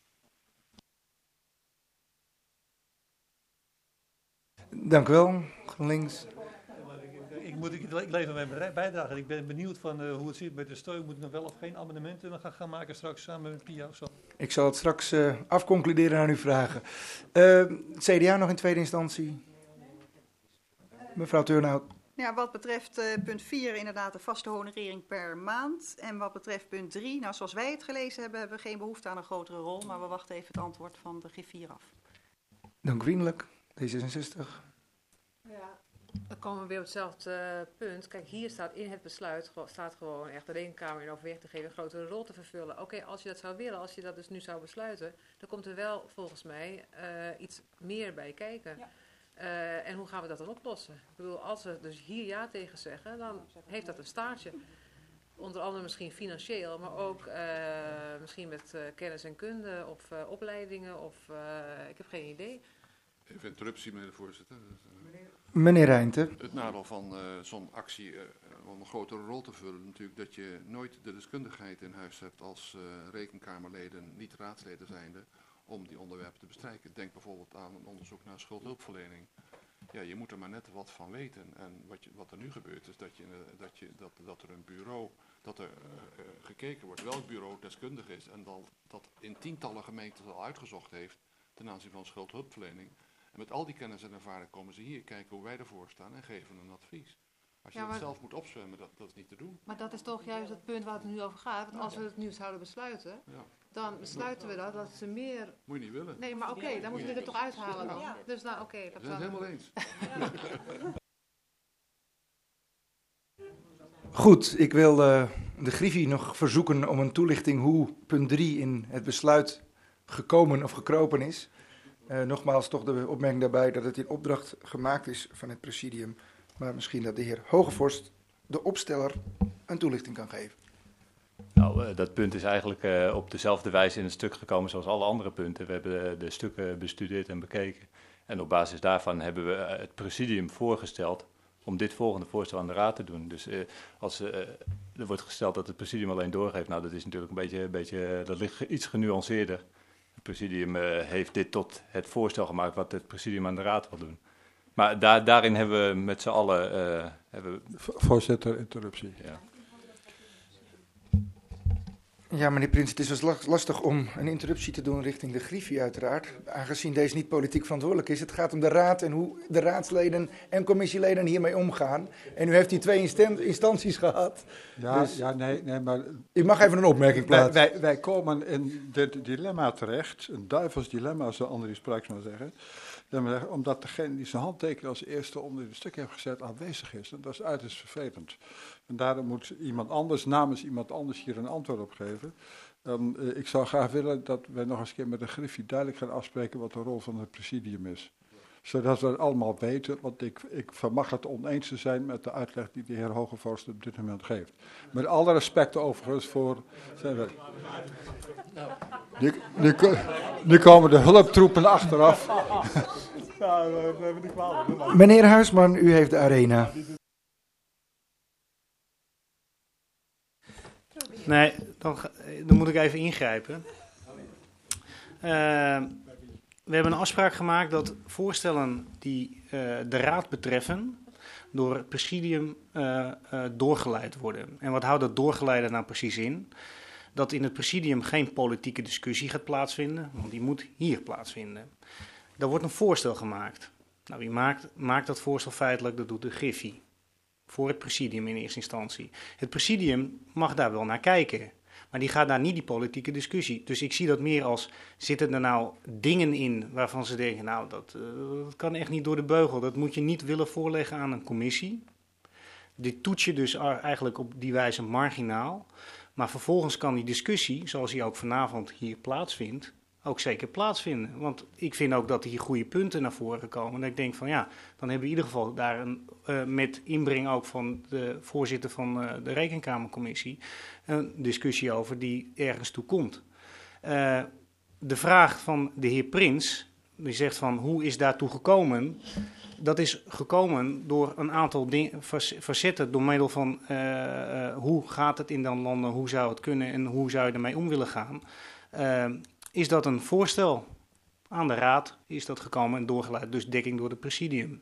Dank u wel, GroenLinks. Ik lever mijn bijdrage. Ik ben benieuwd van hoe het zit met de steun. Moet ik nog wel of geen amendementen gaan maken straks samen met Pia of zo? Ik zal het straks afconcluderen aan uw vragen. CDA nog in tweede instantie. Mevrouw Turnhout. Ja, wat betreft punt 4 inderdaad de vaste honorering per maand. En wat betreft punt 3, nou zoals wij het gelezen hebben, hebben we geen behoefte aan een grotere rol. Maar we wachten even het antwoord van de griffier af. Dank u vriendelijk. D66. Ja, dan komen we weer op hetzelfde punt. Kijk, hier staat in het besluit staat gewoon echt de Rekenkamer in overweging te geven een grotere rol te vervullen. Oké, als je dat zou willen, als je dat dus nu zou besluiten, dan komt er wel volgens mij iets meer bij kijken. Ja. En hoe gaan we dat dan oplossen? Ik bedoel, als we dus hier ja tegen zeggen, dan heeft dat een staartje. Onder andere misschien financieel, maar ook misschien met kennis en kunde of opleidingen of ik heb geen idee. Even interruptie, meneer de voorzitter. Meneer Rijnte. Het nadeel van zo'n actie om een grotere rol te vullen natuurlijk dat je nooit de deskundigheid in huis hebt als rekenkamerleden, niet raadsleden zijnde, om die onderwerpen te bestrijken. Denk bijvoorbeeld aan een onderzoek naar schuldhulpverlening. Ja, je moet er maar net wat van weten. En wat er nu gebeurt is dat er een bureau, dat er gekeken wordt welk bureau deskundig is en dan dat in tientallen gemeenten al uitgezocht heeft ten aanzien van schuldhulpverlening. En met al die kennis en ervaring komen ze hier kijken hoe wij ervoor staan en geven een advies. Als je dat zelf moet opzwemmen, dat is niet te doen. Maar dat is toch juist het punt waar het nu over gaat. Want als we het nu zouden besluiten, dan besluiten we dat ze meer... Moet je niet willen. Nee, maar oké, dan moeten we er toch uithalen dan. Ja. Dus nou, oké. We zijn het helemaal eens. Goed, ik wil de Griffie nog verzoeken om een toelichting hoe punt 3 in het besluit gekomen of gekropen is. Nogmaals toch de opmerking daarbij dat het in opdracht gemaakt is van het presidium. Maar misschien dat de heer Hogevorst, de opsteller, een toelichting kan geven. Nou, dat punt is eigenlijk op dezelfde wijze in het stuk gekomen zoals alle andere punten. We hebben de stukken bestudeerd en bekeken. En op basis daarvan hebben we het presidium voorgesteld om dit volgende voorstel aan de raad te doen. Dus als er wordt gesteld dat het presidium alleen doorgeeft, nou dat is natuurlijk een beetje dat ligt iets genuanceerder. Het presidium heeft dit tot het voorstel gemaakt wat het presidium aan de raad wil doen. Maar daarin hebben we met z'n allen... Voorzitter, interruptie. Ja. Ja, meneer Prins, het is dus lastig om een interruptie te doen richting de Griffie uiteraard, aangezien deze niet politiek verantwoordelijk is. Het gaat om de raad en hoe de raadsleden en commissieleden hiermee omgaan. En u heeft die 2 instanties gehad. Ja, dus nee, maar... U mag even een opmerking plaatsen. Wij komen in dit dilemma terecht, een duivels dilemma, zoals Andries Spruijks maar zeggen. Omdat degene die zijn handtekening als eerste onder het stuk heeft gezet aanwezig is. En dat is uiterst vervelend. En daarom moet iemand anders namens iemand anders hier een antwoord op geven. Ik zou graag willen dat wij nog eens een keer met de Griffie duidelijk gaan afspreken wat de rol van het presidium is. Zodat we het allemaal weten, want ik vermag het oneens te zijn met de uitleg die de heer Hogevorst op dit moment geeft. Met alle respect overigens voor zijn werk. Nu komen de hulptroepen achteraf. Meneer Huisman, u heeft de arena. Nee, dan moet ik even ingrijpen. We hebben een afspraak gemaakt dat voorstellen die de raad betreffen door het presidium doorgeleid worden. En wat houdt dat doorgeleiden nou precies in? Dat in het presidium geen politieke discussie gaat plaatsvinden, want die moet hier plaatsvinden. Er wordt een voorstel gemaakt. Nou, wie maakt dat voorstel feitelijk? Dat doet de Griffie. Voor het presidium in eerste instantie. Het presidium mag daar wel naar kijken. Maar die gaat daar niet die politieke discussie. Dus ik zie dat meer als, zitten er nou dingen in waarvan ze denken, nou dat kan echt niet door de beugel. Dat moet je niet willen voorleggen aan een commissie. Dit toets je dus eigenlijk op die wijze marginaal. Maar vervolgens kan die discussie, zoals die ook vanavond hier plaatsvindt, ook zeker plaatsvinden. Want ik vind ook dat hier goede punten naar voren komen. En ik denk van ja, dan hebben we in ieder geval daar met inbreng ook van de voorzitter van de Rekenkamercommissie een discussie over die ergens toe komt. De vraag van de heer Prins, die zegt van hoe is daartoe gekomen? Dat is gekomen door een aantal facetten, door middel van hoe gaat het in dan landen, hoe zou het kunnen en hoe zou je ermee om willen gaan. Is dat een voorstel aan de raad, is dat gekomen en doorgeleid, dus dekking door het presidium.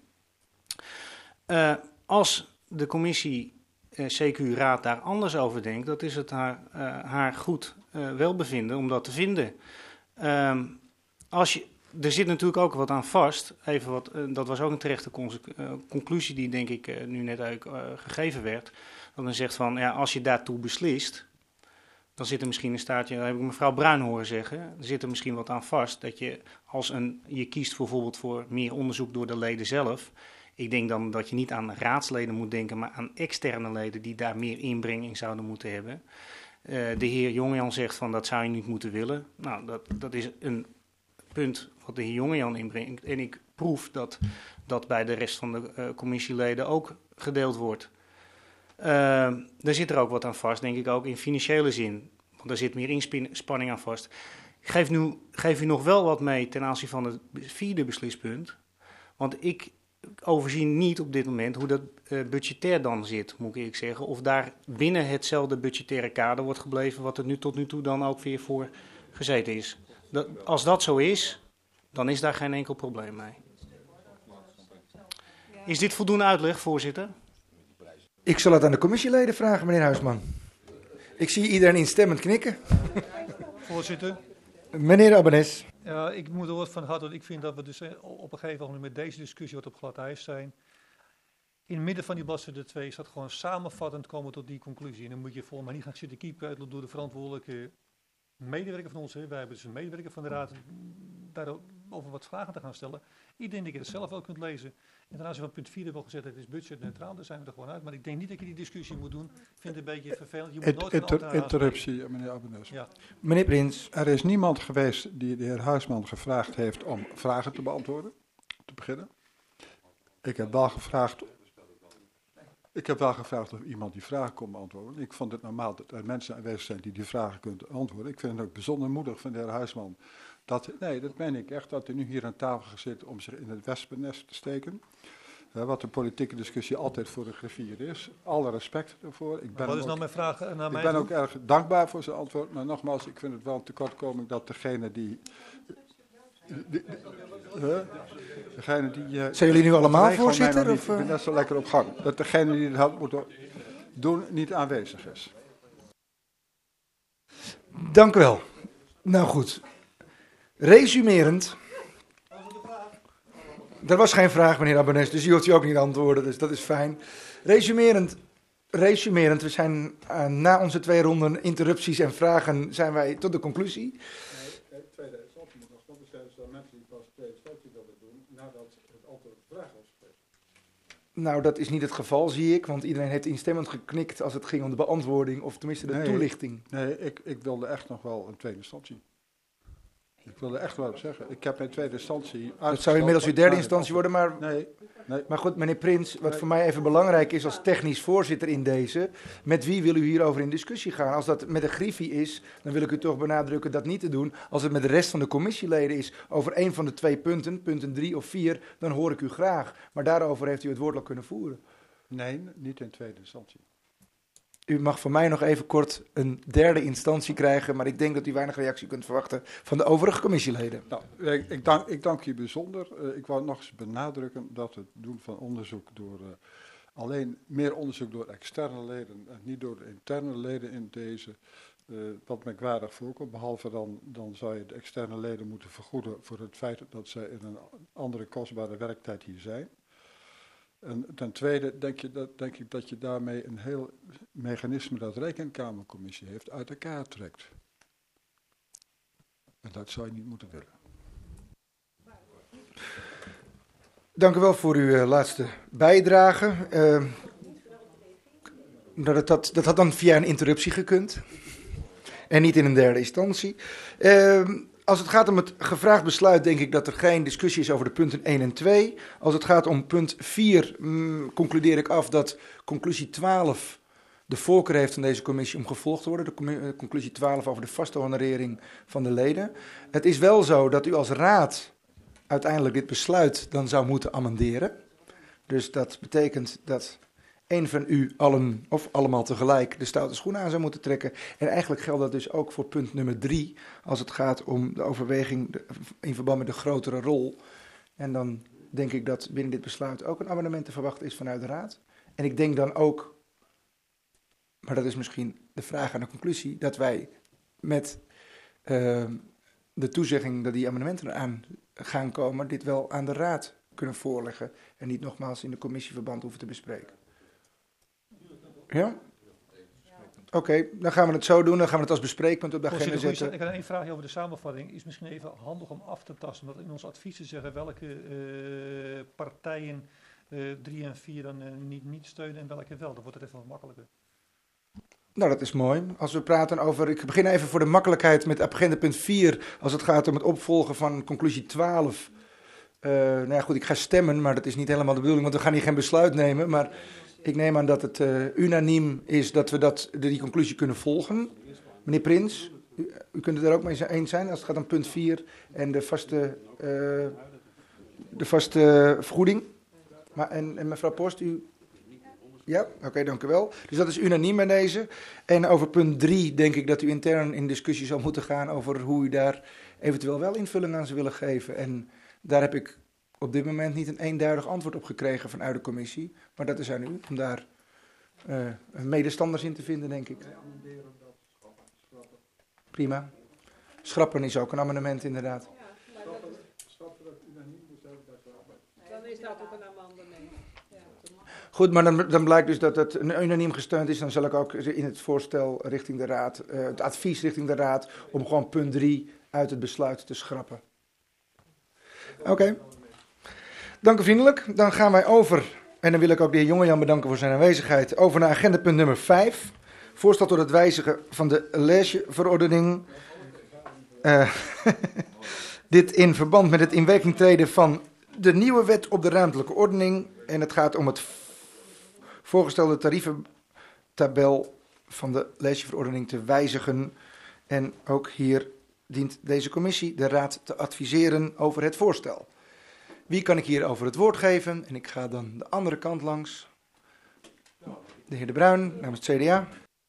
Als de commissie CQ-raad daar anders over denkt, dat is het haar goed welbevinden om dat te vinden. Er zit natuurlijk ook wat aan vast, dat was ook een terechte conclusie die denk ik nu net gegeven werd. Dat men zegt van, ja, als je daartoe beslist, dan zit er misschien een staartje, dat heb ik mevrouw Bruin horen zeggen, er zit er misschien wat aan vast, dat je je kiest bijvoorbeeld voor meer onderzoek door de leden zelf. Ik denk dan dat je niet aan raadsleden moet denken, maar aan externe leden die daar meer inbreng in zouden moeten hebben. De heer Jongejan zegt van dat zou je niet moeten willen. Nou, dat is een punt wat de heer Jongejan inbrengt. En ik proef dat bij de rest van de commissieleden ook gedeeld wordt. Daar zit er ook wat aan vast, denk ik ook in financiële zin. Want er zit meer inspanning aan vast. Geef u nog wel wat mee ten aanzien van het 4e beslispunt. Want ik overzie niet op dit moment hoe dat budgetair dan zit, moet ik eerlijk zeggen. Of daar binnen hetzelfde budgettaire kader wordt gebleven wat er nu tot nu toe dan ook weer voor gezeten is. Als dat zo is, dan is daar geen enkel probleem mee. Is dit voldoende uitleg, voorzitter? Ik zal het aan de commissieleden vragen, meneer Huisman. Ik zie iedereen instemmend knikken. Voorzitter. Meneer Abbenes. Ja, ik moet er wat van hard, want ik vind dat we dus op een gegeven moment met deze discussie wat op glad ijs zijn. In het midden van die bladzijde 2 staat gewoon samenvattend komen tot die conclusie. En dan moet je volgens mij niet gaan zitten kiepkuitelen door de verantwoordelijke medewerker van ons. Hè. Wij hebben dus een medewerker van de raad daarover wat vragen te gaan stellen. Ik denk dat je het zelf ook kunt lezen. En ten aanzien van punt 4 hebben we gezegd, het is budgetneutraal, daar zijn we er gewoon uit. Maar ik denk niet dat je die discussie moet doen. Ik vind het een beetje vervelend. Je moet nooit een ambtenaar Interruptie, meneer Abbenes. Ja. Meneer Prins. Er is niemand geweest die de heer Huisman gevraagd heeft om vragen te beantwoorden, te beginnen. Ik heb wel gevraagd of iemand die vragen kon beantwoorden. Ik vond het normaal dat er mensen aanwezig zijn die vragen kunnen beantwoorden. Ik vind het ook bijzonder moedig van de heer Huisman. Dat meen ik echt, dat hij nu hier aan tafel zit om zich in het wespennest te steken. Wat de politieke discussie altijd voor de griffier is. Alle respect daarvoor. Wat is nou mijn vraag naar mij? Ik ben ook erg dankbaar voor zijn antwoord. Maar nogmaals, ik vind het wel een tekortkoming dat degene die... Zijn jullie nu allemaal voorzitter? Ik ben net zo lekker op gang. Dat degene die het had moeten doen niet aanwezig is. Dank u wel. Nou goed. Resumerend. Er was geen vraag, meneer Abbenes, dus die hoeft u ook niet antwoorden, dus dat is fijn. Resumerend, we zijn na onze 2 ronden interrupties en vragen zijn wij tot de conclusie. Tweede instantie moet nog stoppen zijn, dus mensen die pas tweede instantie willen doen, nadat het antwoord op de vraag was gegeven. Nou, dat is niet het geval, zie ik, want iedereen heeft instemmend geknikt als het ging om de beantwoording, of tenminste de toelichting. Nee, ik wilde echt nog wel een tweede instantie. Ik wilde echt wel zeggen, ik heb mijn tweede instantie... Dat zou inmiddels uw derde instantie worden, maar... Nee. Maar goed, meneer Prins, wat voor mij even belangrijk is als technisch voorzitter in deze, met wie wil u hierover in discussie gaan? Als dat met de griffie is, dan wil ik u toch benadrukken dat niet te doen. Als het met de rest van de commissieleden is over een van de 2 punten, punten 3 of 4, dan hoor ik u graag. Maar daarover heeft u het woord al kunnen voeren. Nee, niet in tweede instantie. U mag van mij nog even kort een derde instantie krijgen, maar ik denk dat u weinig reactie kunt verwachten van de overige commissieleden. Nou, ik dank u bijzonder. Ik wou nog eens benadrukken dat het doen van onderzoek door alleen meer onderzoek door externe leden en niet door de interne leden in deze wat merkwaardig voorkomt. Behalve dan zou je de externe leden moeten vergoeden voor het feit dat zij in een andere kostbare werktijd hier zijn. En ten tweede denk ik dat je daarmee een heel mechanisme dat de Rekenkamercommissie heeft uit elkaar trekt. En dat zou je niet moeten willen. Dank u wel voor uw laatste bijdrage. Dat had dan via een interruptie gekund. En niet in een derde instantie. Als het gaat om het gevraagd besluit, denk ik dat er geen discussie is over de punten 1 en 2. Als het gaat om punt 4, concludeer ik af dat conclusie 12 de voorkeur heeft van deze commissie om gevolgd te worden. De conclusie 12 over de vaste honorering van de leden. Het is wel zo dat u als raad uiteindelijk dit besluit dan zou moeten amenderen. Dus dat betekent dat één van u allen of allemaal tegelijk de stoute schoenen aan zou moeten trekken. En eigenlijk geldt dat dus ook voor punt nummer 3, als het gaat om de overweging in verband met de grotere rol. En dan denk ik dat binnen dit besluit ook een amendement te verwachten is vanuit de raad. En ik denk dan ook, maar dat is misschien de vraag aan de conclusie, dat wij met de toezegging dat die amendementen eraan gaan komen, dit wel aan de raad kunnen voorleggen en niet nogmaals in de commissieverband hoeven te bespreken. Ja? Oké, dan gaan we het zo doen. Dan gaan we het als bespreekpunt op de agenda zetten. Ik had één vraagje over de samenvatting. Is misschien even handig om af te tasten. Omdat in ons advies te zeggen welke partijen 3 en 4 dan niet steunen en welke wel. Dan wordt het even wat makkelijker. Nou, dat is mooi. Als we praten over... Ik begin even voor de makkelijkheid met agenda punt 4. Als het gaat om het opvolgen van conclusie 12. Nou ja, goed, ik ga stemmen, maar dat is niet helemaal de bedoeling, want we gaan hier geen besluit nemen. Maar ik neem aan dat het unaniem is dat we die conclusie kunnen volgen. Meneer Prins, u kunt het er ook mee eens zijn als het gaat om punt 4 en de vaste vergoeding. En mevrouw Post, u... Ja, oké, dank u wel. Dus dat is unaniem bij deze. En over punt 3 denk ik dat u intern in discussie zal moeten gaan over hoe u daar eventueel wel invulling aan zou willen geven. En daar heb ik op dit moment niet een eenduidig antwoord op gekregen vanuit de commissie. Maar dat is aan u om daar medestanders in te vinden, denk ik. Prima. Schrappen is ook een amendement, inderdaad. Dan is dat ook een amendement. Goed, maar dan blijkt dus dat het unaniem gesteund is. Dan zal ik ook in het voorstel richting de raad, het advies richting de raad, om gewoon punt 3 uit het besluit te schrappen. Oké. Dank u vriendelijk. Dan gaan wij over, en dan wil ik ook de heer Jongejan bedanken voor zijn aanwezigheid, over naar agendapunt nummer 5. Voorstel tot het wijzigen van de leesverordening. Dit in verband met het in werking treden van de nieuwe wet op de ruimtelijke ordening. En het gaat om het voorgestelde tarieventabel van de leesverordening te wijzigen. En ook hier dient deze commissie de raad te adviseren over het voorstel. Wie kan ik hier over het woord geven? En ik ga dan de andere kant langs. De heer De Bruin, namens het CDA.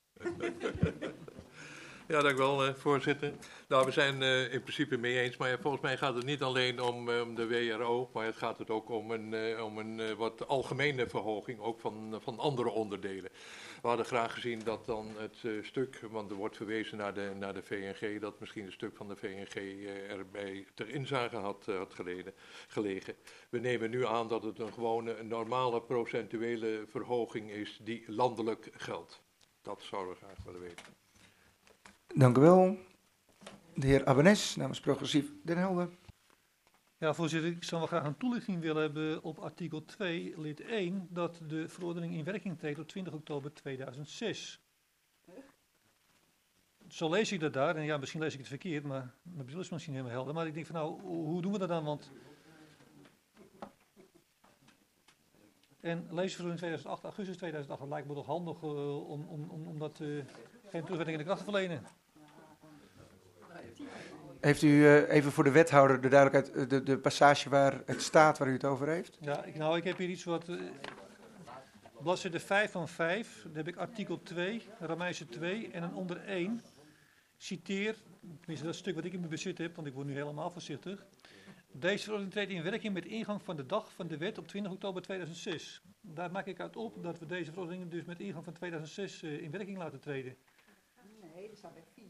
Ja, dank u wel, voorzitter. Nou, we zijn in principe mee eens, maar volgens mij gaat het niet alleen om de WRO, maar het gaat ook om een wat algemene verhoging, ook van andere onderdelen. We hadden graag gezien dat dan het stuk, want er wordt verwezen naar de VNG, dat misschien een stuk van de VNG erbij ter inzage had gelegen. We nemen nu aan dat het een normale procentuele verhoging is die landelijk geldt. Dat zouden we graag willen weten. Dank u wel. De heer Abbenes, namens Progressief Den Helder. Ja, voorzitter, ik zou wel graag een toelichting willen hebben op artikel 2, lid 1, dat de verordening in werking treedt op 20 oktober 2006. Zo lees ik dat daar, en ja, misschien lees ik het verkeerd, maar mijn bril is misschien helemaal helder. Maar ik denk van nou, hoe doen we dat dan? Want... En leesverordening 2008, augustus 2008, dat lijkt me toch handig om dat geen terugwerkende kracht te verlenen. Heeft u even voor de wethouder de duidelijkheid, de passage waar het staat waar u het over heeft? Ja, ik heb hier iets wat... bladzijde 5 van 5, daar heb ik artikel 2, Ramijse 2 en een onder 1. Citeer, tenminste dat stuk wat ik in mijn bezit heb, want ik word nu helemaal voorzichtig. Deze verordening treedt in werking met ingang van de dag van de wet op 20 oktober 2006. Daar maak ik uit op dat we deze verordening dus met ingang van 2006 in werking laten treden. Nee, dat staat bij 4.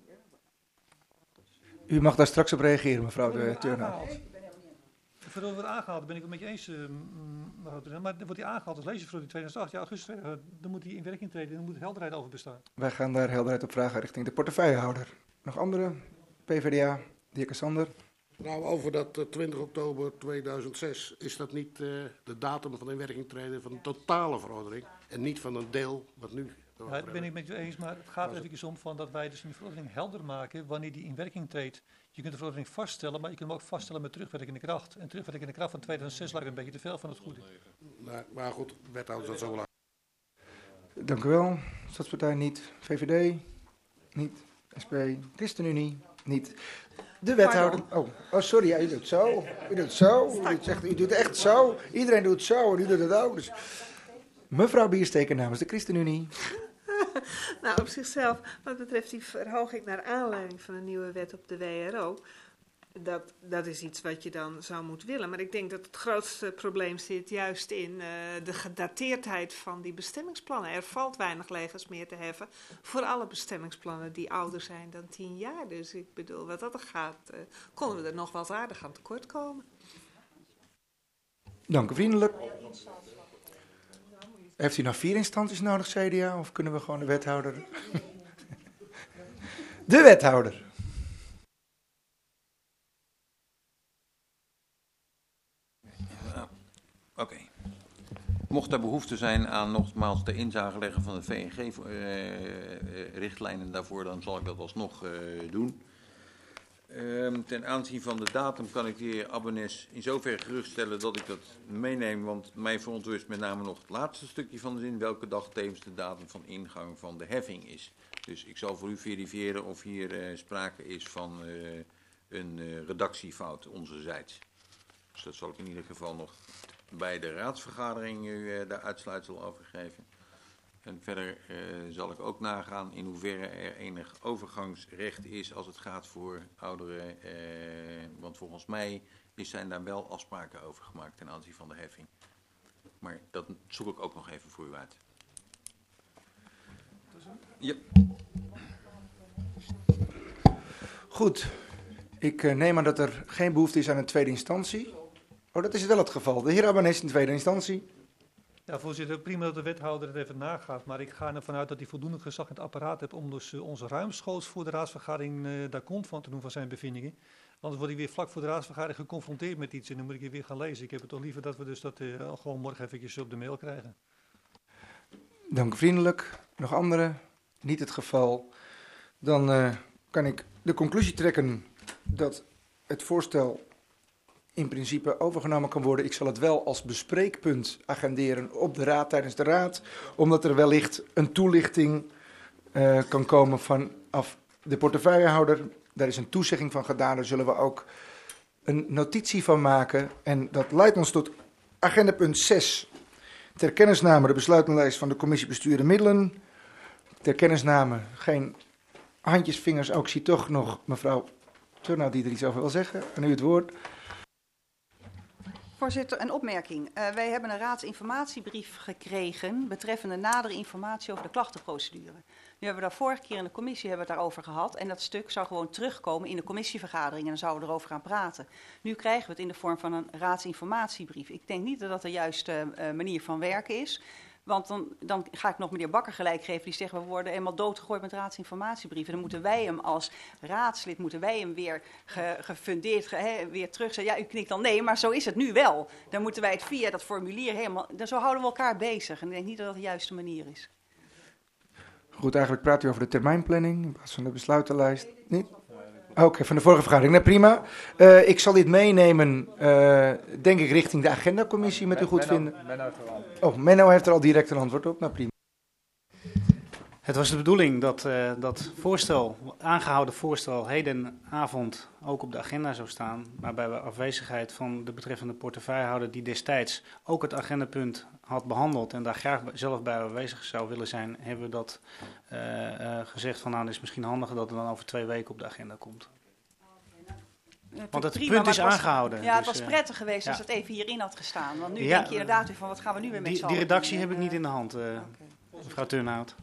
U mag daar straks op reageren, mevrouw de Turnhout. Voordat wordt aangehaald, ben ik het met je eens. Maar wordt die aangehaald als leesverordening 2008, ja, augustus, dan moet die in werking treden, dan moet helderheid over bestaan. Wij gaan daar helderheid op vragen richting de portefeuillehouder. Nog andere? PvdA, de heer Cassander. Nou, over dat 20 oktober 2006, is dat niet de datum van inwerking treden van de totale verordening en niet van een deel wat nu... Ja, dat ben ik met u eens, maar het gaat er even om van dat wij dus een verordening helder maken wanneer die in werking treedt. Je kunt de verordening vaststellen, maar je kunt hem ook vaststellen met terugwerkende kracht. En terugwerkende kracht van 2006 lijkt een beetje te veel van het goede. Nou, maar goed, wethouder, dat zo belangrijk. Dank u wel. Stadspartij niet. VVD niet. SP. ChristenUnie niet. De wethouder. Oh, sorry, ja, u doet zo. U doet zo. U doet echt zo. Iedereen doet zo en u doet het ook. Dus. Mevrouw Biersteker namens de ChristenUnie. Nou, op zichzelf, wat betreft die verhoging naar aanleiding van een nieuwe wet op de WRO, dat is iets wat je dan zou moeten willen. Maar ik denk dat het grootste probleem zit juist in de gedateerdheid van die bestemmingsplannen. Er valt weinig legers meer te heffen voor alle bestemmingsplannen die ouder zijn dan 10 jaar. Dus ik bedoel, wat dat er gaat, konden we er nog wel eens aardig aan tekort komen. Dank u vriendelijk. Heeft u nou 4 instanties nodig, CDA, of kunnen we gewoon de wethouder? De wethouder. Oké. Mocht er behoefte zijn aan nogmaals de inzage leggen van de VNG-richtlijnen daarvoor, dan zal ik dat alsnog doen. Ten aanzien van de datum kan ik de heer Abbenes in zoverre geruststellen dat ik dat meeneem, want mij verontrust met name nog het laatste stukje van de zin, welke dag tevens de datum van ingang van de heffing is. Dus ik zal voor u verifiëren of hier sprake is van een redactiefout onzerzijds. Dus dat zal ik in ieder geval nog bij de raadsvergadering u daar uitsluitsel over geven. En verder zal ik ook nagaan in hoeverre er enig overgangsrecht is als het gaat voor ouderen. Want volgens mij zijn daar wel afspraken over gemaakt ten aanzien van de heffing. Maar dat zoek ik ook nog even voor u uit. Ja. Goed. Ik neem aan dat er geen behoefte is aan een tweede instantie. Oh, dat is wel het geval. De heer Abbenes in tweede instantie. Ja, voorzitter, prima dat de wethouder het even nagaat, maar ik ga ervan uit dat hij voldoende gezag in het apparaat heeft om dus onze ruimschoots voor de raadsvergadering daar kont van te doen van zijn bevindingen. Anders word ik weer vlak voor de raadsvergadering geconfronteerd met iets en dan moet ik weer gaan lezen. Ik heb het toch liever dat we dus dat gewoon morgen eventjes op de mail krijgen. Dank u vriendelijk. Nog anderen? Niet het geval. Dan kan ik de conclusie trekken dat het voorstel in principe overgenomen kan worden. Ik zal het wel als bespreekpunt agenderen op de raad tijdens de raad, omdat er wellicht een toelichting kan komen vanaf de portefeuillehouder. Daar is een toezegging van gedaan, daar zullen we ook een notitie van maken. En dat leidt ons tot agenda punt 6. Ter kennisname de besluitenlijst van de commissie bestuur en middelen. Ter kennisname geen handjes, vingers. Ook zie toch nog mevrouw Turnhout die er iets over wil zeggen. En u het woord. Voorzitter, een opmerking. Wij hebben een raadsinformatiebrief gekregen betreffende nadere informatie over de klachtenprocedure. Nu hebben we daar vorige keer in de commissie het daarover gehad en dat stuk zou gewoon terugkomen in de commissievergadering en dan zouden we erover gaan praten. Nu krijgen we het in de vorm van een raadsinformatiebrief. Ik denk niet dat dat de juiste manier van werken is. Want dan ga ik nog meneer Bakker gelijk geven. Die zegt, we worden eenmaal doodgegooid met raadsinformatiebrieven. Dan moeten wij hem als raadslid, weer gefundeerd weer terug zeggen. Ja, u knikt dan nee, maar zo is het nu wel. Dan moeten wij het via dat formulier helemaal... Zo houden we elkaar bezig. En ik denk niet dat dat de juiste manier is. Goed, eigenlijk praat u over de termijnplanning in plaats van de besluitenlijst. Niet? Oké, van de vorige vergadering. Nee, prima. Ik zal dit meenemen, denk ik, richting de agendacommissie met u goed vinden. Menno heeft er al direct een antwoord op. Nou, prima. Het was de bedoeling dat dat voorstel, aangehouden voorstel, hedenavond ook op de agenda zou staan. Maar bij afwezigheid van de betreffende portefeuillehouder die destijds ook het agendapunt had behandeld en daar graag zelf bij aanwezig zou willen zijn, hebben we dat gezegd van nou, het is misschien handiger dat het dan over 2 weken op de agenda komt. Want het punt is aangehouden. Ja, het was prettig geweest als het even hierin had gestaan. Want nu denk je inderdaad weer van wat gaan we nu weer met z'n allen. Die redactie heb ik niet in de hand, mevrouw Turnhout.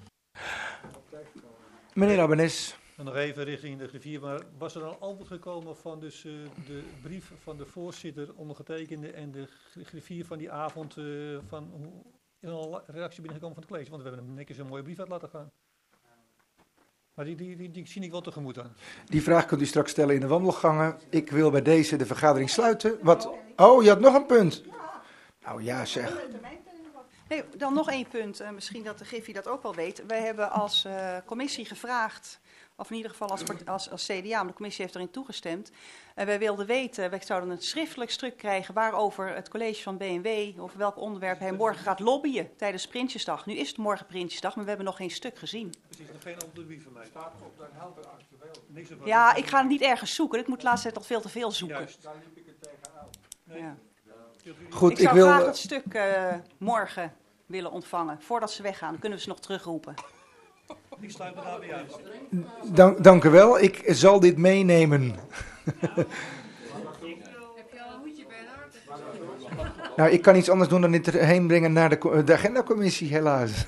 Meneer Abbenes. Nog even richting de griffier, maar was er al antwoord gekomen van dus, de brief van de voorzitter ondergetekende en de griffier van die avond van is er al een reactie binnengekomen van het college? Want we hebben hem netjes een mooie brief uit laten gaan. Maar die zie ik wel tegemoet aan. Die vraag kunt u straks stellen in de wandelgangen. Ik wil bij deze de vergadering sluiten. Oh, je had nog een punt. Nou ja, zeg. Nee, dan nog 1 punt, misschien dat de Griffie dat ook wel weet. Wij hebben als commissie gevraagd, of in ieder geval als CDA, maar de commissie heeft erin toegestemd. Wij wilden weten, wij zouden een schriftelijk stuk krijgen waarover het college van B&W, over welk onderwerp hij morgen gaat lobbyen tijdens Prinsjesdag. Nu is het morgen Prinsjesdag, maar we hebben nog geen stuk gezien. Precies, nog geen antwoord van mij. Staat op de helder actueel. Ja, ik ga het niet ergens zoeken. Ik moet de laatste tijd al veel te veel zoeken. Juist, daar liep ik het tegenaan. Nee. Ja. Goed, ik zou graag het stuk morgen willen ontvangen, voordat ze weggaan. Dan kunnen we ze nog terugroepen. Ik sluit me daar weer uit. Dank u wel. Ik zal dit meenemen. Heb je al een hoedje, Bernhard? Nou, ik kan iets anders doen dan dit heen brengen naar de agendacommissie, helaas.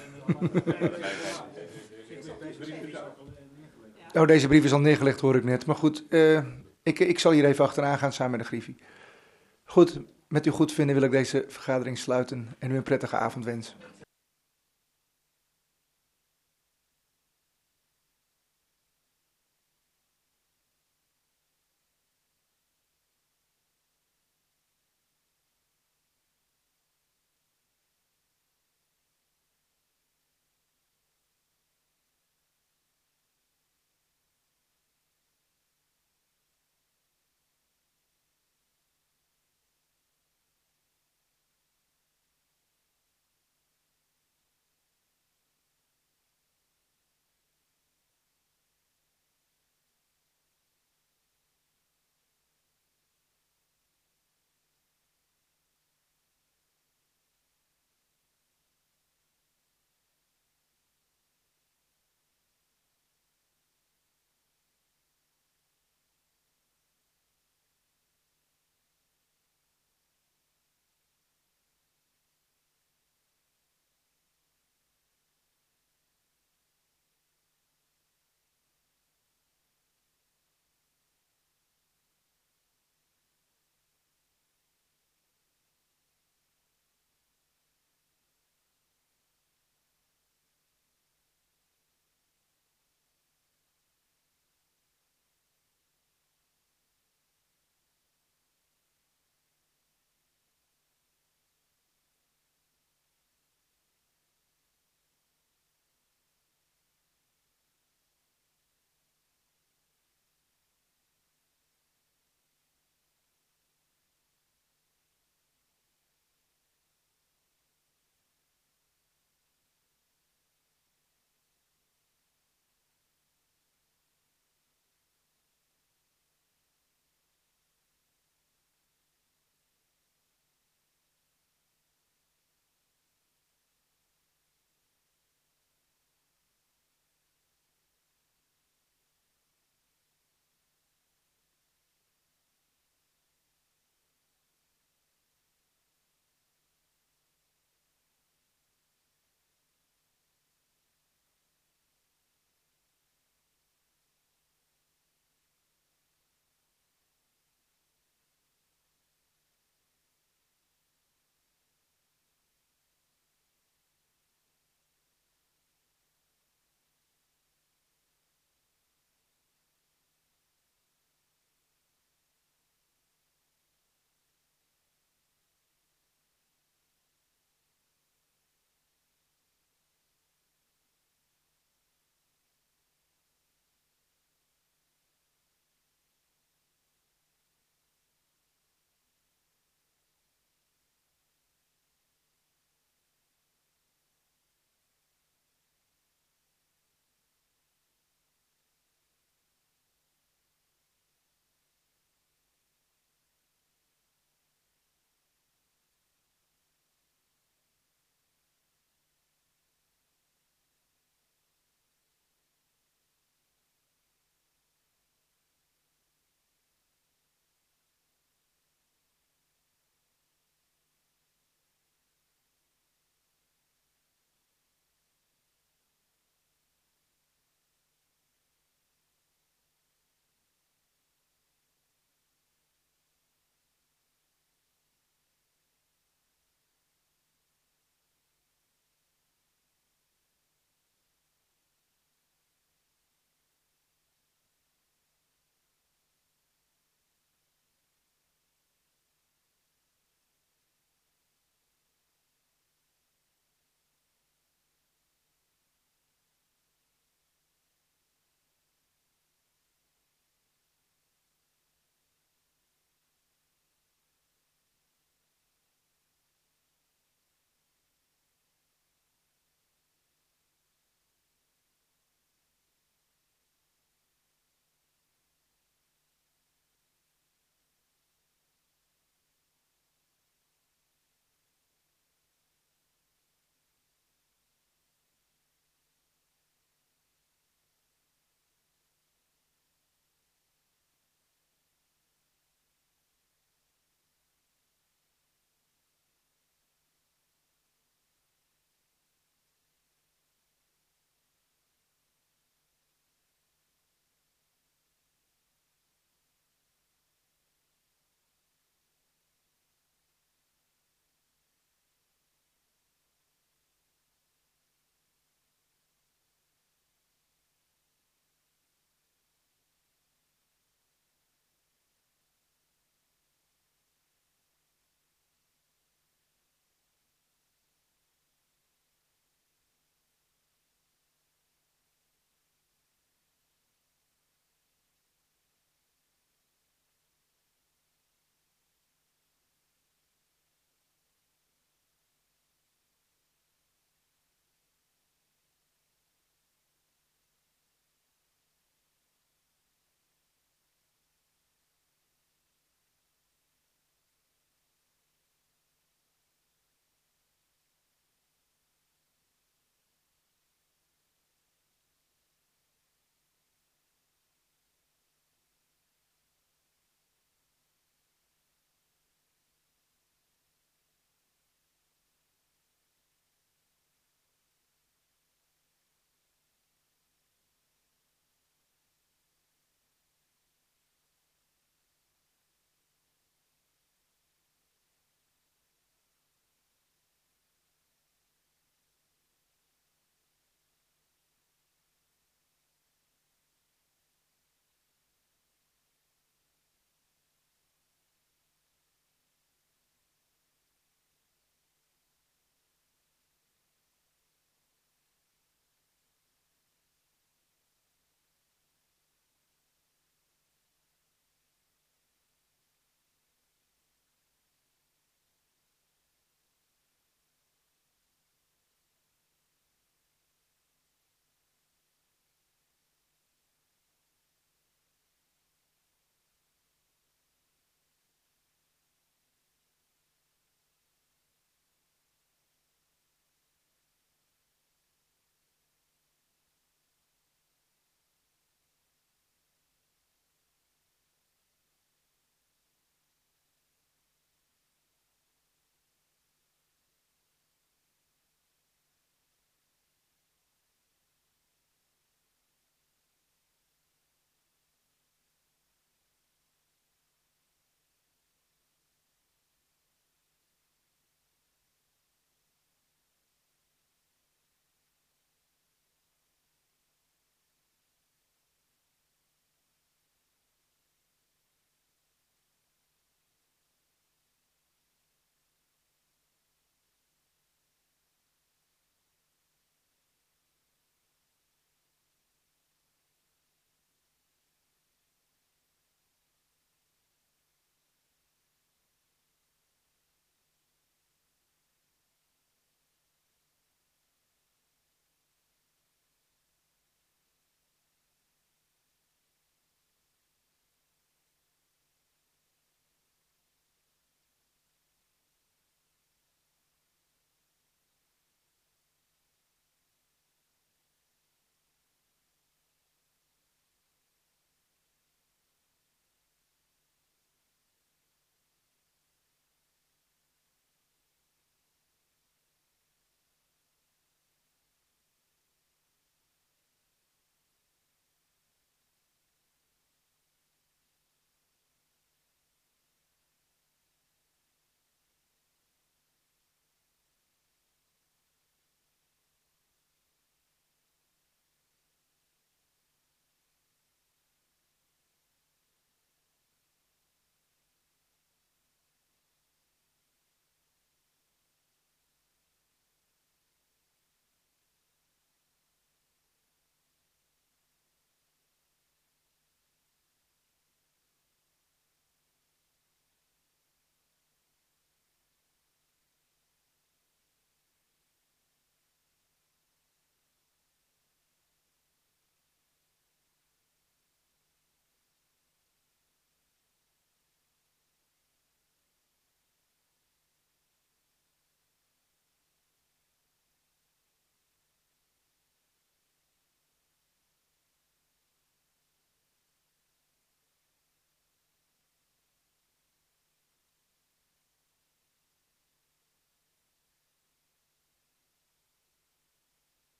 Oh, deze brief is al neergelegd, hoor ik net. Maar goed, ik zal hier even achteraan gaan samen met de Griffie. Goed, met uw goedvinden wil ik deze vergadering sluiten en u een prettige avond wensen.